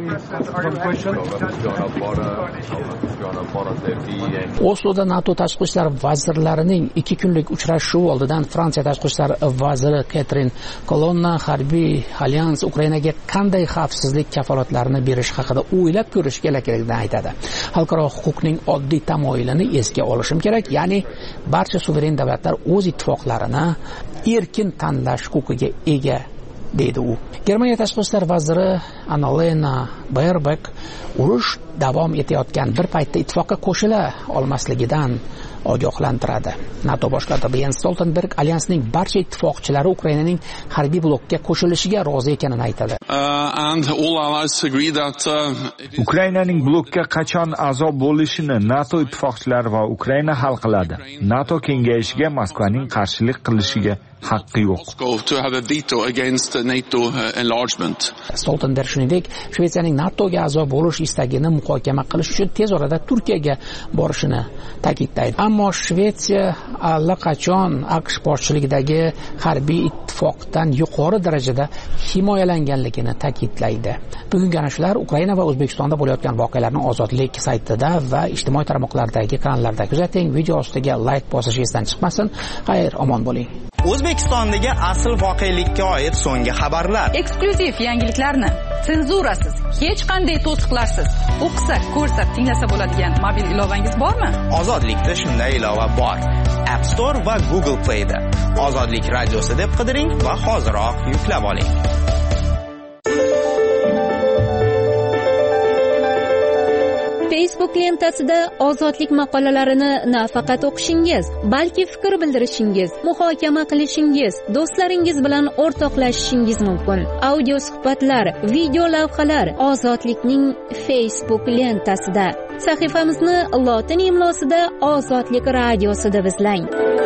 Osloda NATO tashqi ishlar vazirlarining ikki kunlik uchrashuvi oldidan Fransiya tashqi ishlar vaziri Catherine Colonna harbiy alyans Ukrainaga qanday xavfsizlik kafolatlarini berish haqida o'ylab ko'rish kerakligini aytadi. Xalqaro huquqning oddiy tamoyilini esga olishim kerak, ya'ni barcha suveren davlatlar o'z ittifoqlarini erkin tanlash huquqiga ega deydi u. Germaniya tashqi ishlar vaziri Annalena Baerbock urush davom etayotgan bir paytda ittifoqqa qo'shila olmasligidan ogohlantiradi. NATO bosh kotibi Jens Stoltenberg alyansning barcha ittifoqchilari Ukrainaning harbiy blokka qo'shilishiga rozi ekanini aytadi. Ukrainaning blokka qachon a'zo bo'lishini NATO ittifoqchilari va Ukraina hal qiladi. NATO kengayishiga Moskvaning qarshilik qilishiga haqqi yo'q. Stoltenberg shuningdek, Shvetsiyaning NATOga a'zo bo'lish istagini muhokama qilish uchun tez orada Turkiyaga borishini ta'kidlaydi. Ammo Shvetsiya allaqachon AQSh boshchiligidagi harbiy ittifoqdan yuqori darajada himoyalanganligini ta'kidlaydi. Bugungi ana shular Ukraina va O'zbekistonda bo'layotgan voqealarni Ozodlik saytida va ijtimoiy tarmoqlardagi kanallarda kuzating. Video ostiga like bosish esdan chiqmasin. Xayr, omon bo'ling. O'zbekistondagi asl voqelikka oid so'nggi xabarlar. Eksklyuziv yangiliklarni senzurasiz, hech qanday to'siqlarsiz o'qisa, ko'rsa, tinglasa bo'ladigan mobil ilovangiz bormi? Ozodlikda shunday ilova bor. App Store va Google Play da Ozodlik radiosi deb qidiring va hoziroq yuklab oling. Facebook lentasida ozodlik maqolalarini nafaqat o'qishingiz, balki fikr bildirishingiz, muhokama qilishingiz, do'stlaringiz bilan o'rtoqlashishingiz mumkin. Audio suhbatlar, video lavhalar ozodlikning Facebook lentasida. Sahifamizni lotin imlosida Ozodlik radiosi deb izlang.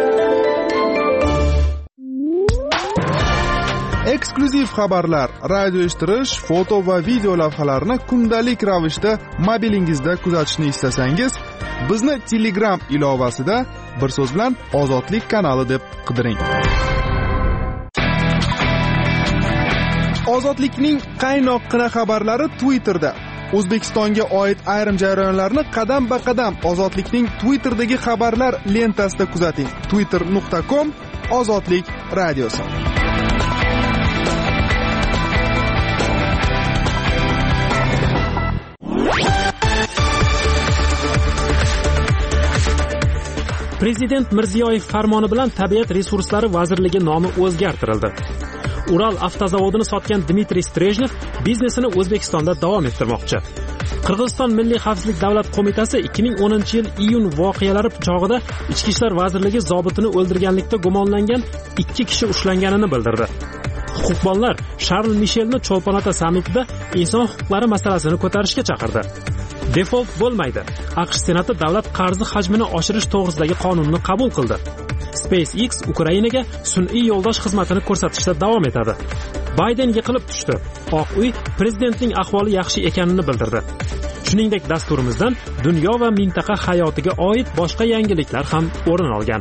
Eksklyuziv xabarlar, radio eshittirish, foto va video lavhalarni kundalik ravishda mobilingizda kuzatishni istasangiz, bizni Telegram ilovasida bir so'z bilan Ozodlik kanali deb qidiring. Ozodlikning qaynoqqina xabarlari Twitterda. O'zbekistonga oid ayrim jarayonlarni qadam-ba-qadam Ozodlikning Twitterdagi xabarlar lentasida kuzating. twitter nuqta com Ozodlik radiosi. Prezident Mirziyoyev farmoni bilan Tabiat resurslari vazirligi nomi o'zgartirildi. Ural avtozavodini sotgan Dmitriy Strejnev biznesini O'zbekistonda davom ettirmoqchi. Qirg'iziston Milliy xavfsizlik davlat qo'mitasi ikki ming o'ninchi yil iyun voqealari chog'ida Ichki ishlar vazirligi zobitini o'ldirganlikda gumonlangan ikki kishi ushlanganini bildirdi. Huquqbonlar Sharl Mishelni Cho'lponota sammitida inson huquqlari masalasini ko'tarishga chaqirdi. Default bo'lmaydi. AQSh Senati davlat qarzi hajmini oshirish to'g'risidagi qonunni qabul qildi. SpaceX Ukrainaga sun'iy yo'ldosh xizmatini ko'rsatishda davom etadi. Bayden yiqilib tushdi. Oq uy prezidentning ahvoli yaxshi ekanini bildirdi. Shuningdek, dasturimizdan dunyo va mintaqa hayotiga oid boshqa yangiliklar ham o'rin olgan.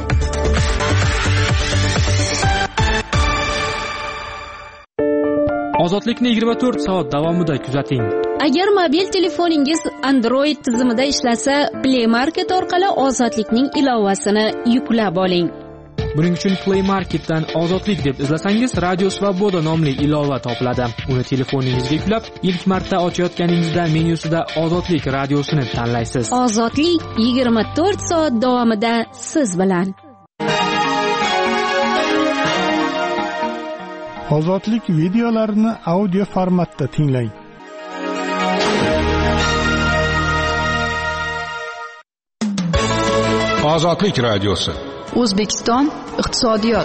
Ozodlikni yigirma to'rt soat davomida kuzating. Agar mobil telefoningiz Android tizimida ishlasa, Play Market orqali Ozodlikning ilovasini yuklab oling. Buning uchun Play Marketdan Ozodlik deb izlasangiz, Radio Svoboda nomli ilova topiladi. Uni telefoningizga yuklab, ilk marta ochayotganingizda menyusida Ozodlik radiosini tanlaysiz. Ozodlik yigirma to'rt soat davomida siz bilan. Ozodlik videolarini audio formatda tinglang. Ozodlik radiosi. O'zbekiston iqtisodiyot.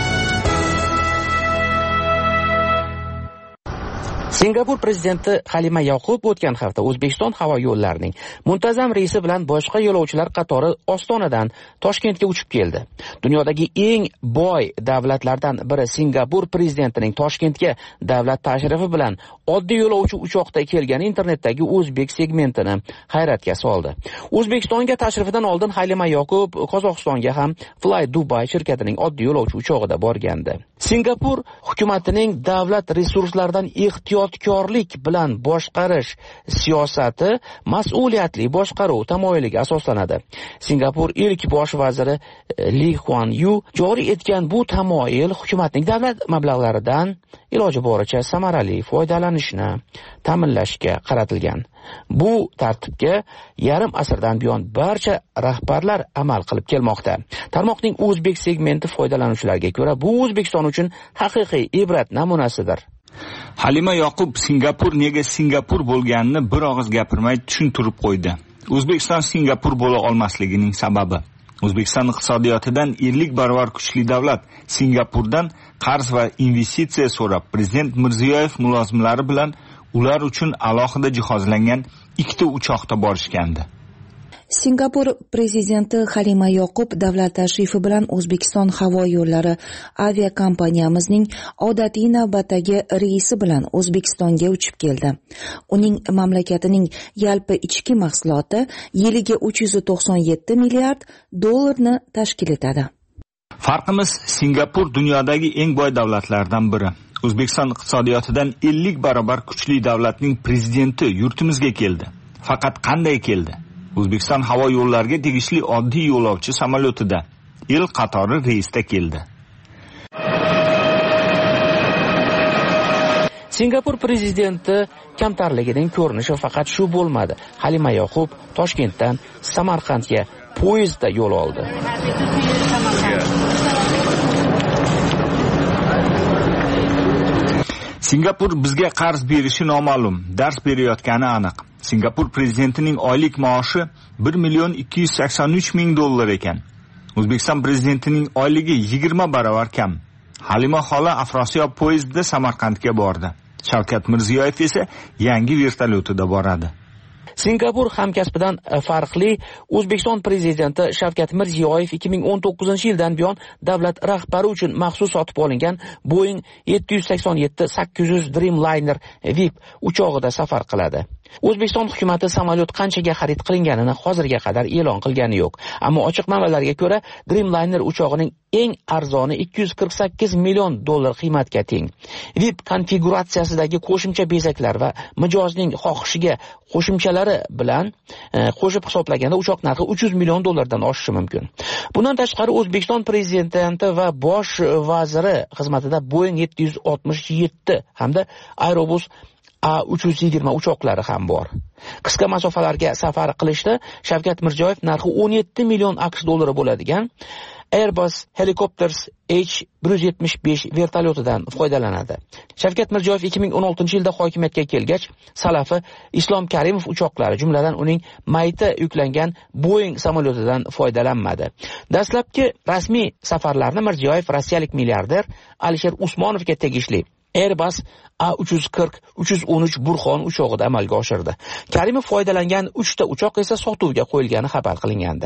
Singapur prezidenti Halima Yoqub o'tgan hafta O'zbekiston havo yo'llarining muntazam reysi bilan boshqa yo'lovchilar qatori Ostonadan Toshkentga uchib keldi. Dunyodagi eng boy davlatlardan biri Singapur prezidentining Toshkentga davlat tashrifi bilan oddiy yo'lovchi uchoqda kelgani internetdagi o'zbek segmentini hayratga soldi. O'zbekistonga tashrifidan oldin Halima Yoqub Qozog'istonga ham Fly Dubai shirkatining oddiy yo'lovchi uchog'ida borgandi. Singapur hukumatining davlat resurslaridan ehtiyotkorlik bilan boshqarish siyosati mas'uliyatli boshqaruv tamoyiliga asoslanadi. Singapur ilk bosh vaziri Li Kuan Yu joriy etgan bu tamoyil hukumatning davlat mablag'laridan iloji boricha samarali foydalanishni ta'minlashga qaratilgan. Bu tartibga yarim asrdan buyon barcha rahbarlar amal qilib kelmoqda. Tarmoqning o'zbek segmenti foydalanuvchilariga ko'ra, bu O'zbekiston uchun haqiqiy ibrat namunasidir. Halima Yoqub Singapur nega Singapur bo'lganini bir og'iz gapirmay tushuntirib qo'ydi. O'zbekiston Singapur bo'la olmasligining sababi. O'zbekiston iqtisodiyotidan ellik barobar kuchli davlat Singapurdan qarz va investitsiya so'rab, prezident Mirziyoyev mulozimlari bilan ular uchun alohida jihozlangan ikkita uchoqda borishgandi. Singapur prezidenti Halima Yoqub davlat tashrifi bilan O'zbekiston havo yo'llari aviakompaniyamizning odatiy navbatdagi reysi bilan O'zbekistonga uchib keldi. Uning mamlakatining yalpi ichki mahsuloti yiliga uch yuz to'qson yetti milliard dollarni tashkil etadi. Farqimiz, Singapur dunyodagi eng boy davlatlardan biri. O'zbekiston iqtisodiyotidan ellik barobar kuchli davlatning prezidenti yurtimizga keldi. Faqat qanday keldi? O'zbekiston havo yo'llariga tegishli oddiy yo'lovchi samolyotida, el qatori reysda keldi. Singapur prezidenti kamtarligining ko'rinishi faqat shu bo'lmadi. Halima Yoqub Toshkentdan Samarqandga poyezdda yo'l oldi. Singapur bizga qarz berishi noma'lum, dars berayotgani aniq. Singapur prezidentining oylik maoshi bir million ikki yuz sakson uch ming dollar ekan. O'zbekiston prezidentining oyligi yigirma barobar kam. Halima xola Afrosiyob poyezdida Samarqandga bordi. Shavkat Mirziyoyev esa yangi vertolyotida boradi. Singapur hamkasbidan farqli O'zbekiston prezidenti Shavkat Mirziyoyev ikki ming o'n to'qqizinchi yildan buyon davlat rahbari uchun maxsus sotib olingan Boeing yetti yuz sakson yetti sakkiz yuz Dreamliner V I P uchog'ida safar qiladi. O'zbekiston hukumatı samolyot qanchaga xarid qilinganini hozirga qadar e'lon qilgani yo'q. Ammo ochiq manbalarga ko'ra, Dreamliner uchog'ining eng arzoni ikki yuz qirq sakkiz million dollar qiymatga teng. V I P konfiguratsiyasidagi qo'shimcha bezaklar va mijozning xohishiga qo'shimchalari bilan qo'shib hisoblaganda uchoq narxi uch yuz million dollardan oshishi mumkin. Bundan tashqari O'zbekiston prezidenti va bosh vaziri xizmatida Boeing yetti yuz oltmish yetti hamda Airbus A uch yuz yigirma uchoqlari ham bor. Qisqa masofalarga safar qilishda Shavkat Mirziyoyev narxi o'n yetti million AQSh dollari bo'ladigan Airbus Helicopters H bir yuz yetmish besh vertolyotidan foydalanadi. Shavkat Mirziyoyev ikki ming o'n oltinchi yilda hokimiyatga kelgach, Salafi Islom Karimov uchoqlari, jumladan uning mayti yuklangan Boeing samolyotidan foydalanmadi. Dastlabki rasmiy safarlarni Mirziyoyev rossiyalik milliarder Alisher Usmonovga tegishli Airbus A uch yuz qirq uch yuz o'n uch Burxon uchog'ida amalga oshirdi. Karimov foydalangan uchta uchoq esa sotuvga qo'yilgani xabar qilingandi.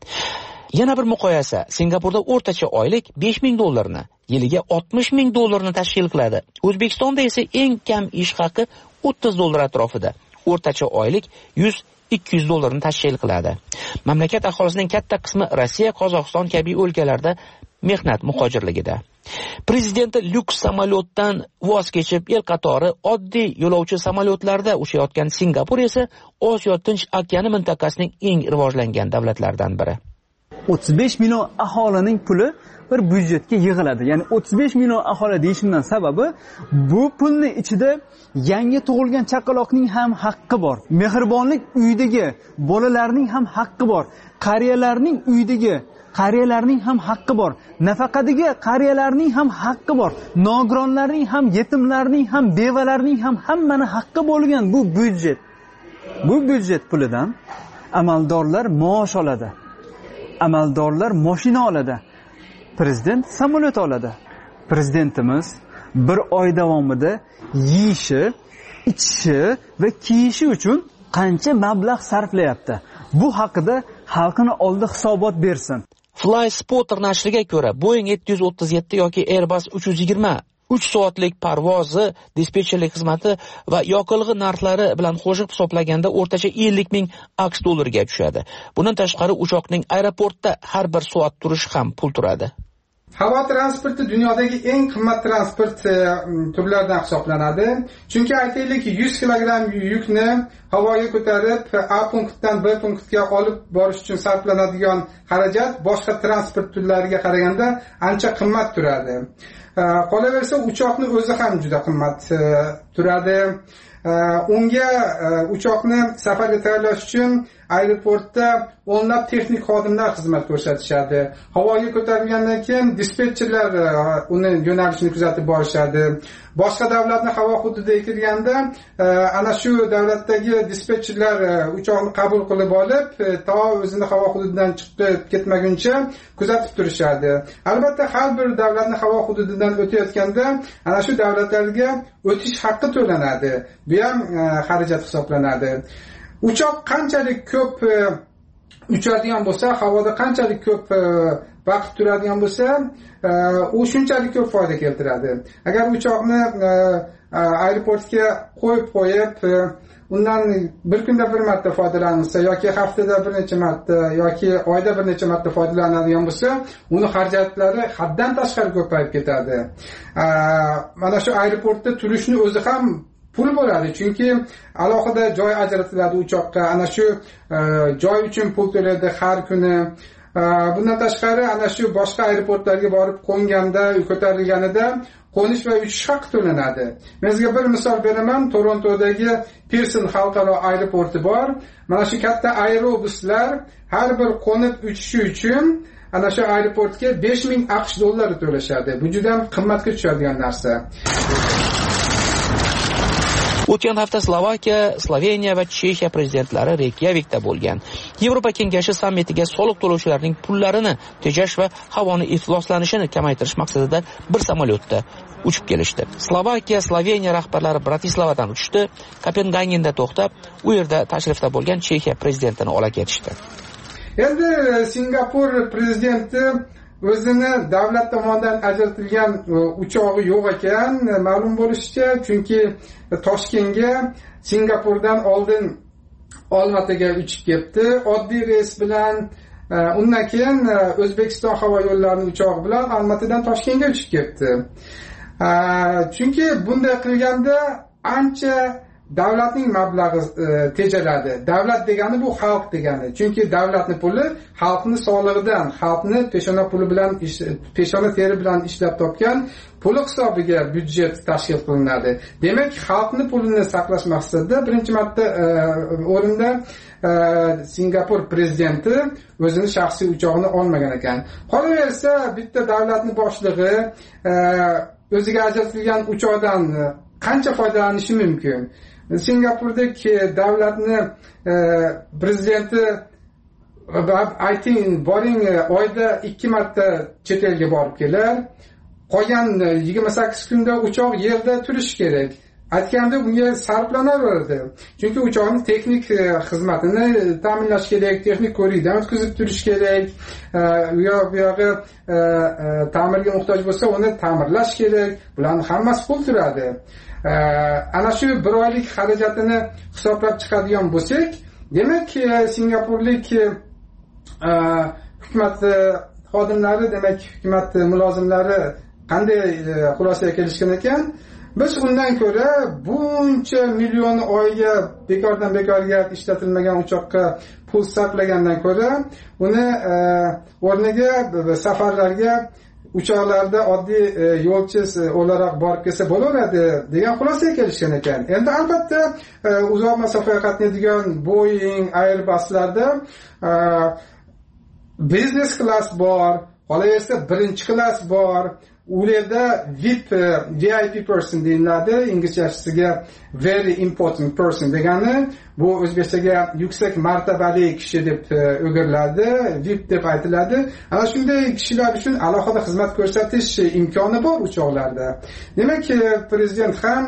Yana bir muqoyasa, Singapurda o'rtacha oylik besh ming dollarni, yiliga oltmish ming dollarni tashkil qiladi. O'zbekistonda esa eng kam ish haqi o'ttiz dollar atrofida. O'rtacha oylik yuz ikki yuz dollarni tashkil qiladi. Mamlakat aholisining katta qismi Rossiya, Qozog'iston kabi o'lkalarda mehnat muhojirligida. Prezidenti lyuks samolyotdan voz kechib, el qatori oddiy yo'lovchi samolyotlarda uchayotgan Singapur esa Osiyo Tinch okeani mintaqasining eng rivojlangan davlatlaridan biri. o'ttiz besh million aholining puli bir byudjetga yig'iladi. Ya'ni o'ttiz besh million aholi deyishimdan sababi bu pulni ichida yangi tug'ilgan chaqaloqning ham haqqi bor. Mehribonlik uyidagi bolalarning ham haqqi bor. Qariyalarning uyidagi qariyalarning ham haqqi bor. Nafaqadagi qariyalarning ham haqqi bor. Nogironlarning ham, yetimlarning ham, bevalarning ham hammani haqqi bo'lgan bu byudjet. Bu byudjet pulidan amaldorlar maosh oladi. Amaldorlar mashina oladi. Prezident samolyot oladi. Prezidentimiz bir oy davomida yeyishi, ichishi va kiyishi uchun qancha mablag' sarflayapti? Bu haqida xalqini oldida hisobot bersin. Fly Spotter nashriga ko'ra, Boeing yetti yuz o'ttiz yetti yoki Airbus uch yuz yigirma uch soatlik parvozi, dispetcherlik xizmati va yoqilg'i narxlari bilan qo'shib hisoblaganda o'rtacha ellik ming AQSh dollariga tushadi. Bundan tashqari uchoqning aeroportda har bir soat turishi ham pul turadi. Havo transporti dunyodagi eng qimmat transport turlaridan hisoblanadi. Chunki aytaylik, yuz kilogramm yukni havoga ko'tarib A punktdan B punktga olib borish uchun sarflanadigan xarajat boshqa transport turlariga qaraganda ancha qimmat turadi. Qolaversa, uchoqni o'zi ham juda qimmat turadi. Unga uchoqni safarga tayyorlash uchun aeroportda o'nlab texnik xodimlar xizmat ko'rsatishadi. Havoga ko'tarilgandan keyin dispetcherlar uni yo'nalishini kuzatib borishadi. Boshqa davlatning havo hududiga kirganda ana shu davlatdagi dispetcherlar uchoqni qabul qilib olib, to o'zini havo hududidan chiqib ketmaguncha kuzatib turishadi. Albatta, har bir davlatning havo hududidan o'tayotganda ana shu davlatlarga o'tish haqqi to'lanadi. Bu ham xarajat hisoblanadi. Uchoq qanchalik ko'p uchadigan bo'lsa, havoda qanchalik ko'p vaqt turadigan bo'lsa, u shunchalik ko'p foyda keltiradi. Agar uchoqni aeroportga qo'yib qo'yib, undan bir kunda bir marta foydalanilsa yoki haftada bir necha marta yoki oyda bir necha marta foydalanadigan bo'lsa, uni xarajatlari haddan tashqari ko'payib ketadi. Mana shu aeroportda turishni o'zi ham pul bo'ladi, chunki alohida joy ajratiladi uchoqqa. Ana shu joy uchun pul to'laydi har kuni. Bundan tashqari ana shu boshqa aeroportlarga borib qo'nganda, ko'tarilganida qo'nish va uchish haqi to'lanadi. Men sizga bir misol beraman. Torontodagi Pearson xalqaro aeroporti bor. Mana shu katta aerobuslar har bir qo'nib uchishi uchun ana shu aeroportga besh ming aqsh dollari to'lashadi. Bu juda ham qimmatga tushadigan narsa. O'tgan hafta Slovakiya, Sloveniya va Chexiya prezidentlari Reykyavikda bo'lgan. Yevropa kengashi sammitiga soliq to'lovchilarning pullarini tejash va havoni ifloslanishini kamaytirish maqsadida bir samolyotda uchib kelishdi. Slovakiya, Sloveniya rahbarlari Bratislavadan uchishdi, Kopengagenda to'xtab, u yerda tashrifda bo'lgan Chexiya prezidentini ola ketishdi. Endi Singapur prezidenti o'zini davlat tomonidan ajratilgan uchog'i yo'q ekan, ma'lum bo'lishicha, chunki Toshkentga Singapurdan oldin Olmaotaga uchib ketdi, oddiy reys bilan, undan keyin O'zbekiston havo yo'llarining uchog'i bilan Olmaotadan Toshkentga uchib ketdi. Chunki bunday qilganda ancha davlatning mablag'i e, tejaladi. Davlat degani bu xalq degani. Chunki davlatning puli xalqning soligidan, xalqni peshona puli bilan, peshona teri bilan ishlab topgan puli hisobiga byudjet tashkil qilinadi. Demak, xalqning pulini saqlash maqsadida birinchi marta e, o'rinda e, Singapur prezidenti o'zini shaxsiy uchog'ini olmagan ekan. Qolaversa, bitta davlatning boshlig'i e, o'ziga ajratilgan uchoqdan qancha foydalanishi mumkin? Singapurdagi davlatni e, prezidenti ayting, boring oyda ikki marta chet elga borib kelar. Qolgan yigirma sakkiz kunda uchoq yerda turishi kerak. Aytganda bunga sarflanaveradi. Chunki uchoqning texnik xizmatini ta'minlash kerak, texnik ko'rikdan o'tkazib turish kerak. U yoq bu yog'i ta'mirga muhtoj bo'lsa, uni ta'mirlash kerak. Bularning hammasi pul turadi. Ana shu bir oylik xarajatini hisoblab chiqadigan bo'lsak, demak Singapurlik hukumat xodimlari, demak hukumat mulozimlari qanday xulosaga kelishgan ekan? Biz undan ko'ra buncha million oyga bekordan bekorga ishlatilmagan uchoqqa pul sarflagandan ko'ra uni o'rniga safarlarga uchoqlarda oddiy yo'lchi o'laroq borib kelsa bo'laveradi degan xulosaga kelishgan ekan. Endi albatta uzoq masofaga qatnaydigan Boeing, Airbuslarda business class bor, qolaversa birinchi klass bor. U yerda V I P, V I P person deyiladi, inglizchasiga very important person degani, bu o'zbekchaga yuksak martabali kishi deb o'giriladi, V I P deb aytiladi. Ana shunday kishilar uchun alohida xizmat ko'rsatish imkoni bor uchoqlarda. Demak, prezident ham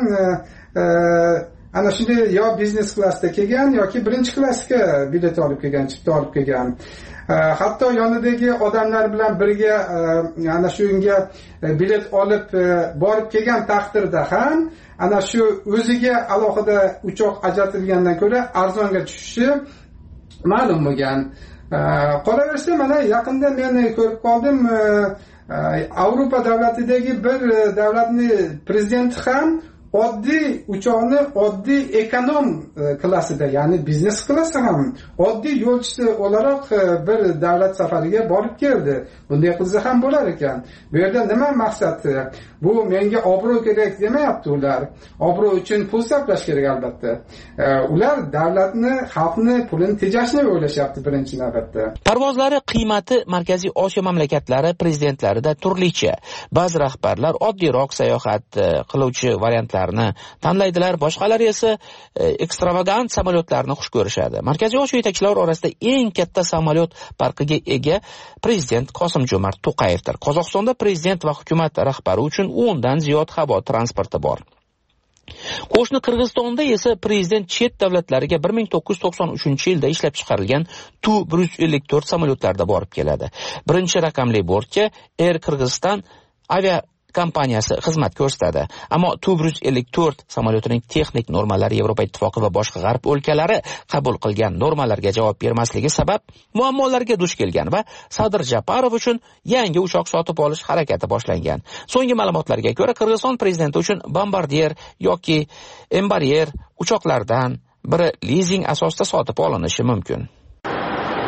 ana shunday yo biznes klassda kelgan yoki birinchi klassga bilet olib kelgan, chipta olib kelgan. Hatto yonidagi odamlar bilan birga ana shunga bilet olib borib kelgan taqdirda ham ana shu o'ziga alohida uchoq ajratilgandan ko'ra arzonga tushishi ma'lum bo'lgan. Qolaversa, mana yaqinda men ko'rib qoldim, Avropa davlatidagi bir davlatning prezidenti ham oddiy uchoqni oddiy ekonom klassida, ya'ni biznes klassi ham oddiy yo'lchisi o'laroq bir davlat safariga borib keldi. Bunday qilsa ham bo'lar ekan. Bu yerda nima maqsad? Bu menga obro' kerak demayapti ular. Obro' uchun pul sarflash kerak albatta. Ular davlatni, xalqni pulini tejashni o'ylashyapti birinchi navbatda. Parvozlari qiymati Markaziy Osiyo mamlakatlari prezidentlarida turlicha. Ba'zi rahbarlar oddiyroq sayohat qiluvchi variantlar tanlaydilar, boshqalari esa ekstravagant samolyotlarni xush ko'rishadi. Markaziy Osiyo yetakchilari orasida eng katta samolyot parkiga ega prezident Qosim-Jo'mart To'qayevdir. Qozog'istonda prezident va hukumat rahbari uchun o'ndan ziyod havo transporti bor. Qo'shni Qirg'izistonda esa prezident chet davlatlariga bir ming to'qqiz yuz to'qson uchinchi yilda ishlab chiqarilgan Tu bir yuz ellik to'rt samolyotlarda borib keladi. Birinchi raqamli bortga Air Qirg'iziston avia kompaniyasi xizmat ko'rsatadi. Ammo Tu bir yuz ellik to'rt samolyotining texnik normalari Yevropa ittifoqi va boshqa g'arb o'lkalari qabul qilgan normalarga javob bermasligi sabab muammolarga duch kelgan va Sadir Japarov uchun yangi uchoq sotib olish harakati boshlangan. So'nggi ma'lumotlarga ko'ra, Qirg'iziston prezidenti uchun Bombardier yoki Embraer uchoqlardan biri lizing asosida sotib olinishi mumkin.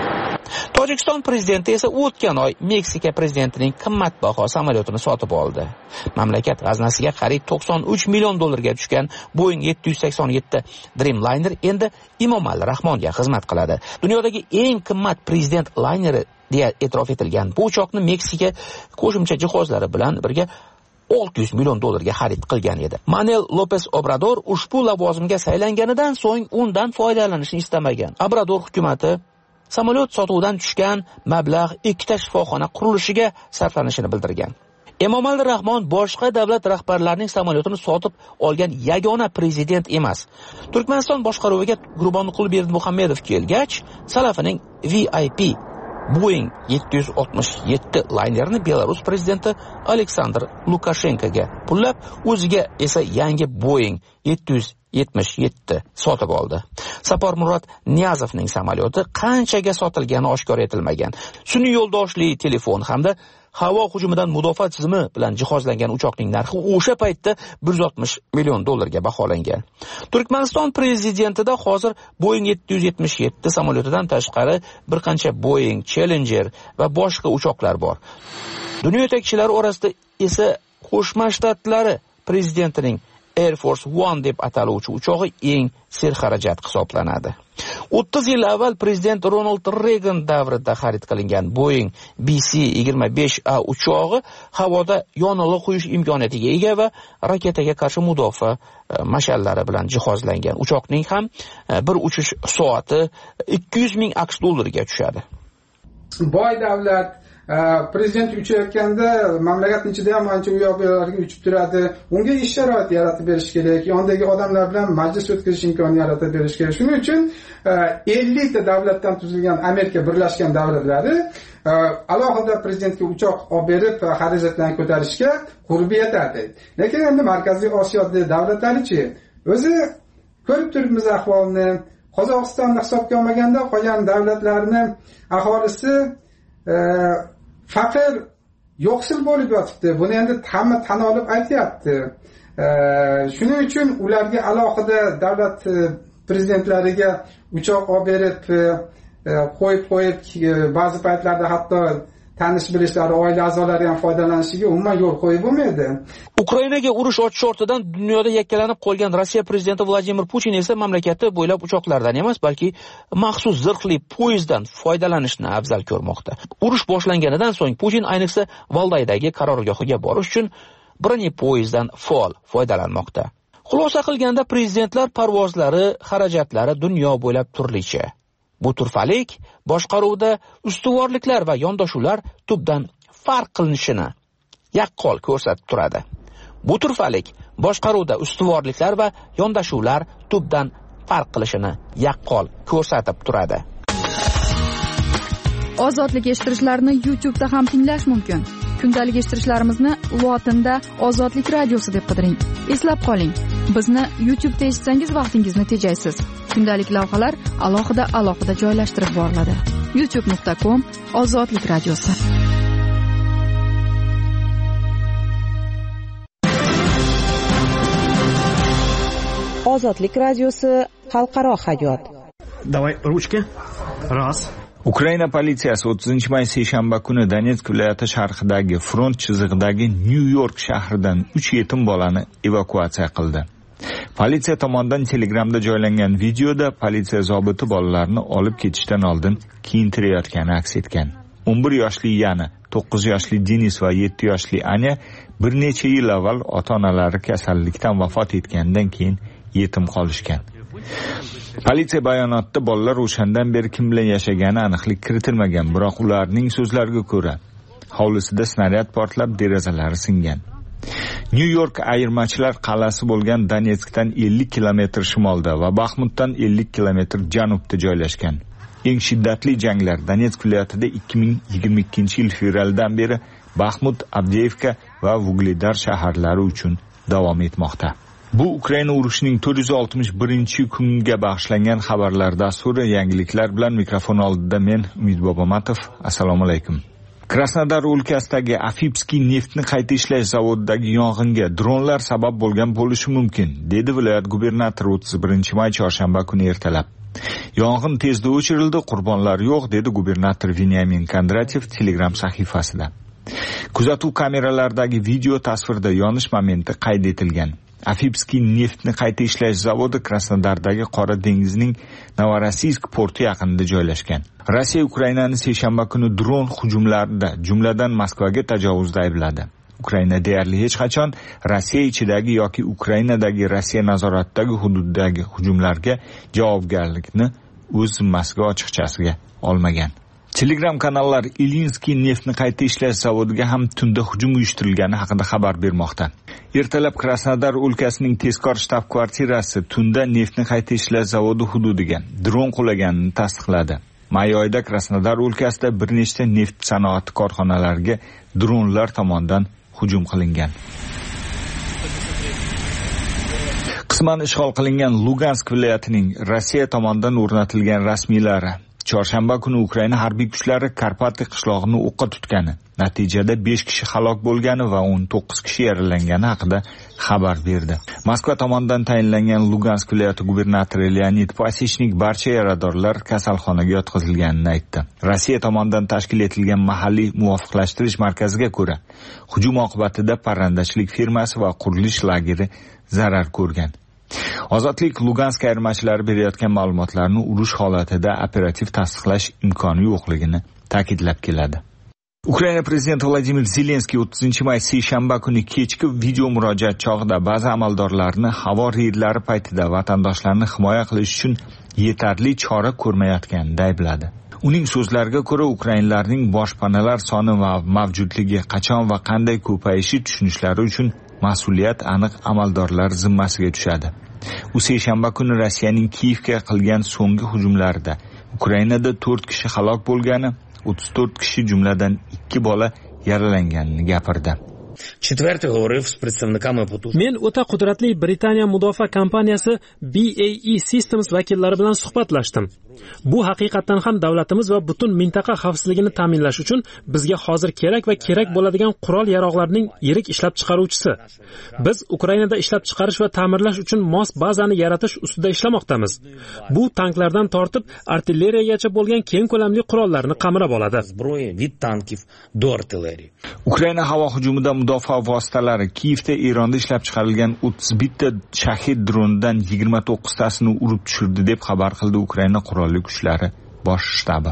Tojikiston prezidenti esa o'tgan oy Meksika prezidentining qimmatbaho samolyotini sotib oldi. Mamlakat g'aznasiga qariyb to'qson uch million dollarga tushgan Boeing yetti yuz sakson yetti Dreamliner endi Emomali Rahmonga xizmat qiladi. Dunyodagi eng qimmat prezident layneri deya e'tirof etilgan bu uchoqni Meksika qo'shimcha jihozlari bilan birga olti yuz million dollarga xarid qilgan edi. Manuel Lopez Obrador ushbu lavozimga saylanganidan so'ng undan foydalanishni istamagan. Obrador hukumatı samolyot sotuvidan tushgan mablag' ikkita shifoxona qurilishiga sarflanishini bildirgan. Emomali Rahmon boshqa davlat rahbarlarining samolyotini sotib olgan yagona prezident emas. Turkmaniston boshqaruviga Gurbonquli Berdimuhamedov kelgach, Salafining V I P Boeing yetti yuz oltmish yetti laynerini Belarus prezidenti Aleksandr Lukashenkoga pullab, o'ziga esa yangi Boeing yetti yuz yetmish yetti sotib oldi. Sapar Murat Niyazovning samolyoti qanchaga sotilgani oshkor etilmagan. Sun'iy yo'ldoshli telefon hamda havo hujumidan mudofaa tizimi bilan jihozlangan uchoqning narxi o'sha paytda bir yuz oltmish million dollarga baholangan. Turkmaniston prezidentida hozir Boeing yetti yuz yetmish yetti samolyotidan tashqari bir qancha Boeing, Challenger va boshqa uchoqlar bor. Dunyo yetakchilari orasida esa Qo'shma Shtatlari prezidentining Air Force One deb ataluvchi uchog'i eng serxarajat hisoblanadi. o'ttiz yil avval prezident Ronald Reagan davrida xarid qilingan Boeing B C yigirma besh A uchog'i havoda yonilg'i quyish imkoniyatiga ega va raketaga qarshi mudofaa mashallari bilan jihozlangan. Uchoqning ham bir uchish soati ikki yuz ming AQSh dollariga tushadi. Boy davlat prezident uchayotganda mamlakatning ichida ham ancha u yoq bu yoqlarga uchib turadi. Unga ish sharoiti yaratib berish kerak. Yondagi odamlar bilan majlis o'tkazish imkonini yaratib berish kerak. Shuning uchun ellik ta davlatdan tuzilgan Amerika Birlashgan Davlatlari alohida prezidentga uchoq olib berib xarajatlarni ko'tarishga qurbi yetadi. Lekin endi Markaziy Osiyo davlatlarichi o'zi ko'rib turibmiz ahvolni. Qozog'istonni hisobga olmaganda qolgan davlatlarning aholisi faqir, yo'qsil bo'lib yotibdi. Buni endi hamma tan olib aytyapti. Shuning uchun ularga alohida davlat prezidentlariga uchoq olib berib qo'yib qo'yib ba'zi paytlarda hatto tanish bilishlari, oila a'zolari ham foydalanishiga umuman yo'l qo'yib bo'lmaydi. Ukrainaga urush ochish ortidan dunyoda yakkalanib qolgan Rossiya prezidenti Vladimir Putin esa mamlakati bo'ylab uchoqlardan emas, balki maxsus zirhli poyezddan foydalanishni afzal ko'rmoqda. Urush boshlanganidan so'ng Putin ayniqsa Valdaydagi qarorgohiga borish uchun birinchi poyezddan faol foydalanmoqda. Xulosa qilganda prezidentlar parvozlari, xarajatlari dunyo bo'ylab turlicha. Bu turfalik boshqaruvda ustuvorliklar va yondashuvlar tubdan farq qilinishini yaqqol ko'rsatib turadi. Bu turfalik boshqaruvda ustuvorliklar va yondashuvlar tubdan farq qilishini yaqqol ko'rsatib turadi. Ozodlik eshittirishlarni YouTube da ham tinglash mumkin. Kundalik eshittirishlarimizni lotinda Ozodlik radiosi deb qidiring. Eslab qoling, bizni YouTube da eshitsangiz vaqtingizni tejaysiz. Kundalik lavhalar alohida alohida joylashtirib boriladi. youtube nuqta com Ozodlik radiosi. Ozodlik radiosi xalqaro hayot. Давай ручки. Раз. Ukraina politsiyasi o'ttizinchi may seshanba kuni Donetsk viloyati sharqidagi front chizig'idagi Nyu-York shahridan uch yetim bolani evakuatsiya qildi. Politsiya tomonidan Telegramda joylangan videoda politsiya zobiti bolalarni olib ketishdan oldin kiyintirayotgani aks etgan. o'n bir yoshli Yana, to'qqiz yoshli Denis va yetti yoshli Anya bir necha yil avval ota-onalari kasallikdan vafot etgandan keyin yetim qolishgan. Politsiya bayonotida bolalar o'shandan beri kim bilan yashagani aniqlik kiritilmagan, biroq ularning so'zlariga ko'ra hovlisida snaryad portlab derazalari singan. Nyu-York ayirmachilar qal'asi bo'lgan Donetskdan ellik kilometr shimolda va Baxmutdan ellik kilometr janubda joylashgan. Eng shiddatli janglar Donetsk viloyatida ikki ming yigirma ikkinchi yil fevraldan beri Baxmut, Avdeyevka va Vugledar shaharlari uchun davom etmoqda. Bu Ukraina urushining to'rt yuz oltmish birinchi kunga bag'ishlangan xabarlar dasturi. Yangiliklar bilan mikrofon oldida men Umid Bobomatov. Assalomu alaykum. Krasnodar o'lkasidagi Afipskiy neftni qayta ishlash zavodidagi yong'inga dronlar sabab bo'lgan bo'lishi mumkin, dedi viloyat gubernatori o'ttiz birinchi may chorshanba kuni ertalab. Yong'in tezda o'chirildi, qurbonlar yo'q, dedi gubernator Venyamin Kondratyev Telegram sahifasida. Kuzatuv kameralaridagi video tasvirda yonish momenti qayd etilgan. Afipskiy neftni qayta ishlash zavodi Krasnodardagi Qora dengizining Novorossiysk porti yaqinida joylashgan. Rossiya Ukrainani seshanba kuni dron hujumlarida, jumladan Moskvaga tajovuzda aybladi. Ukraina deyarli hech qachon Rossiya ichidagi yoki Ukrainadagi Rossiya nazoratidagi hududdagi hujumlarga javobgarlikni o'z zimmasiga ochiqchasiga olmagan. Telegram kanallar Ilinskiy neftni qayta ishlash zavodiga ham tunda hujum uyushtirilgani haqida xabar bermoqda. Ertalab Krasnodar o'lkasining tezkor shtab-kvartirasi tunda neftni qayta ishlash zavodi hududiga dron qulaganini tasdiqladi. May oyida Krasnodar o'lkasida bir nechta neft sanoati korxonalariga dronlar tomonidan hujum qilingan. Qisman ishg'ol qilingan Lugansk viloyatining Rossiya tomonidan o'rnatilgan rasmiylari chorshanba kuni Ukraina harbiy kuchlari Karpati qishlog'ini o'qqa tutgani, natijada besh kishi halok bo'lgani va o'n to'qqiz kishi yaralangani haqida xabar berdi. Moskva tomonidan tayinlangan Lugansk viloyati gubernatori Leonid Pasichnik barcha yaradorlar kasalxonaga yotqizilganini aytdi. Rossiya tomonidan tashkil etilgan mahalliy muvofiqlashtirish markaziga ko'ra, hujum oqibatida parrandachilik firmasi va qurilish lageri zarar ko'rgan. Ozodlik Lugansk ayirmachilari berayotgan ma'lumotlarni urush holatida operativ tasdiqlash imkoni yo'qligini ta'kidlab keladi. Ukraina prezidenti Vladimir Zelenskiy o'ttizinchi may seshanba kuni kechki video murojaat chog'ida ba'zi amaldorlarni havo reydlari paytida vatandoshlarni himoya qilish uchun yetarli chora ko'rmayotganini aybladi. Uning so'zlariga ko'ra, ukrainlarning boshpanalar soni va mavjudligi qachon va qanday ko'payishi tushunishlari uchun mas'uliyat aniq amaldorlar zimmasiga tushadi. U seshanba kuni Rossiyaning Kiyevga qilgan so'nggi hujumlarida Ukrainada to'rt kishi halok bo'lgani, o'ttiz to'rt kishi jumladan ikki bola yaralanganini gapirdi. Men o'ta qudratli Britaniya mudofaa kompaniyasi B A E Systems vakillari bilan suhbatlashdim. Bu haqiqatan ham davlatimiz va butun mintaqa xavfsizligini ta'minlash uchun bizga hozir kerak va kerak bo'ladigan qurol-yarog'larning yirik ishlab chiqaruvchisi. Biz Ukrainada ishlab chiqarish va ta'mirlash uchun mos bazani yaratish ustida ishlamoqdamiz. Bu tanklardan tortib artilleriyagacha bo'lgan keng ko'lamli qurollarni qamrab oladi. Ukraina havo hujumida mudofaa vositalari Kiyevda Eronda ishlab chiqarilgan o'ttiz bitta Shahid dronidan yigirma to'qqiztasini urib tushirdi deb xabar qildi Ukraina qurolli kuchlari bosh shtabi.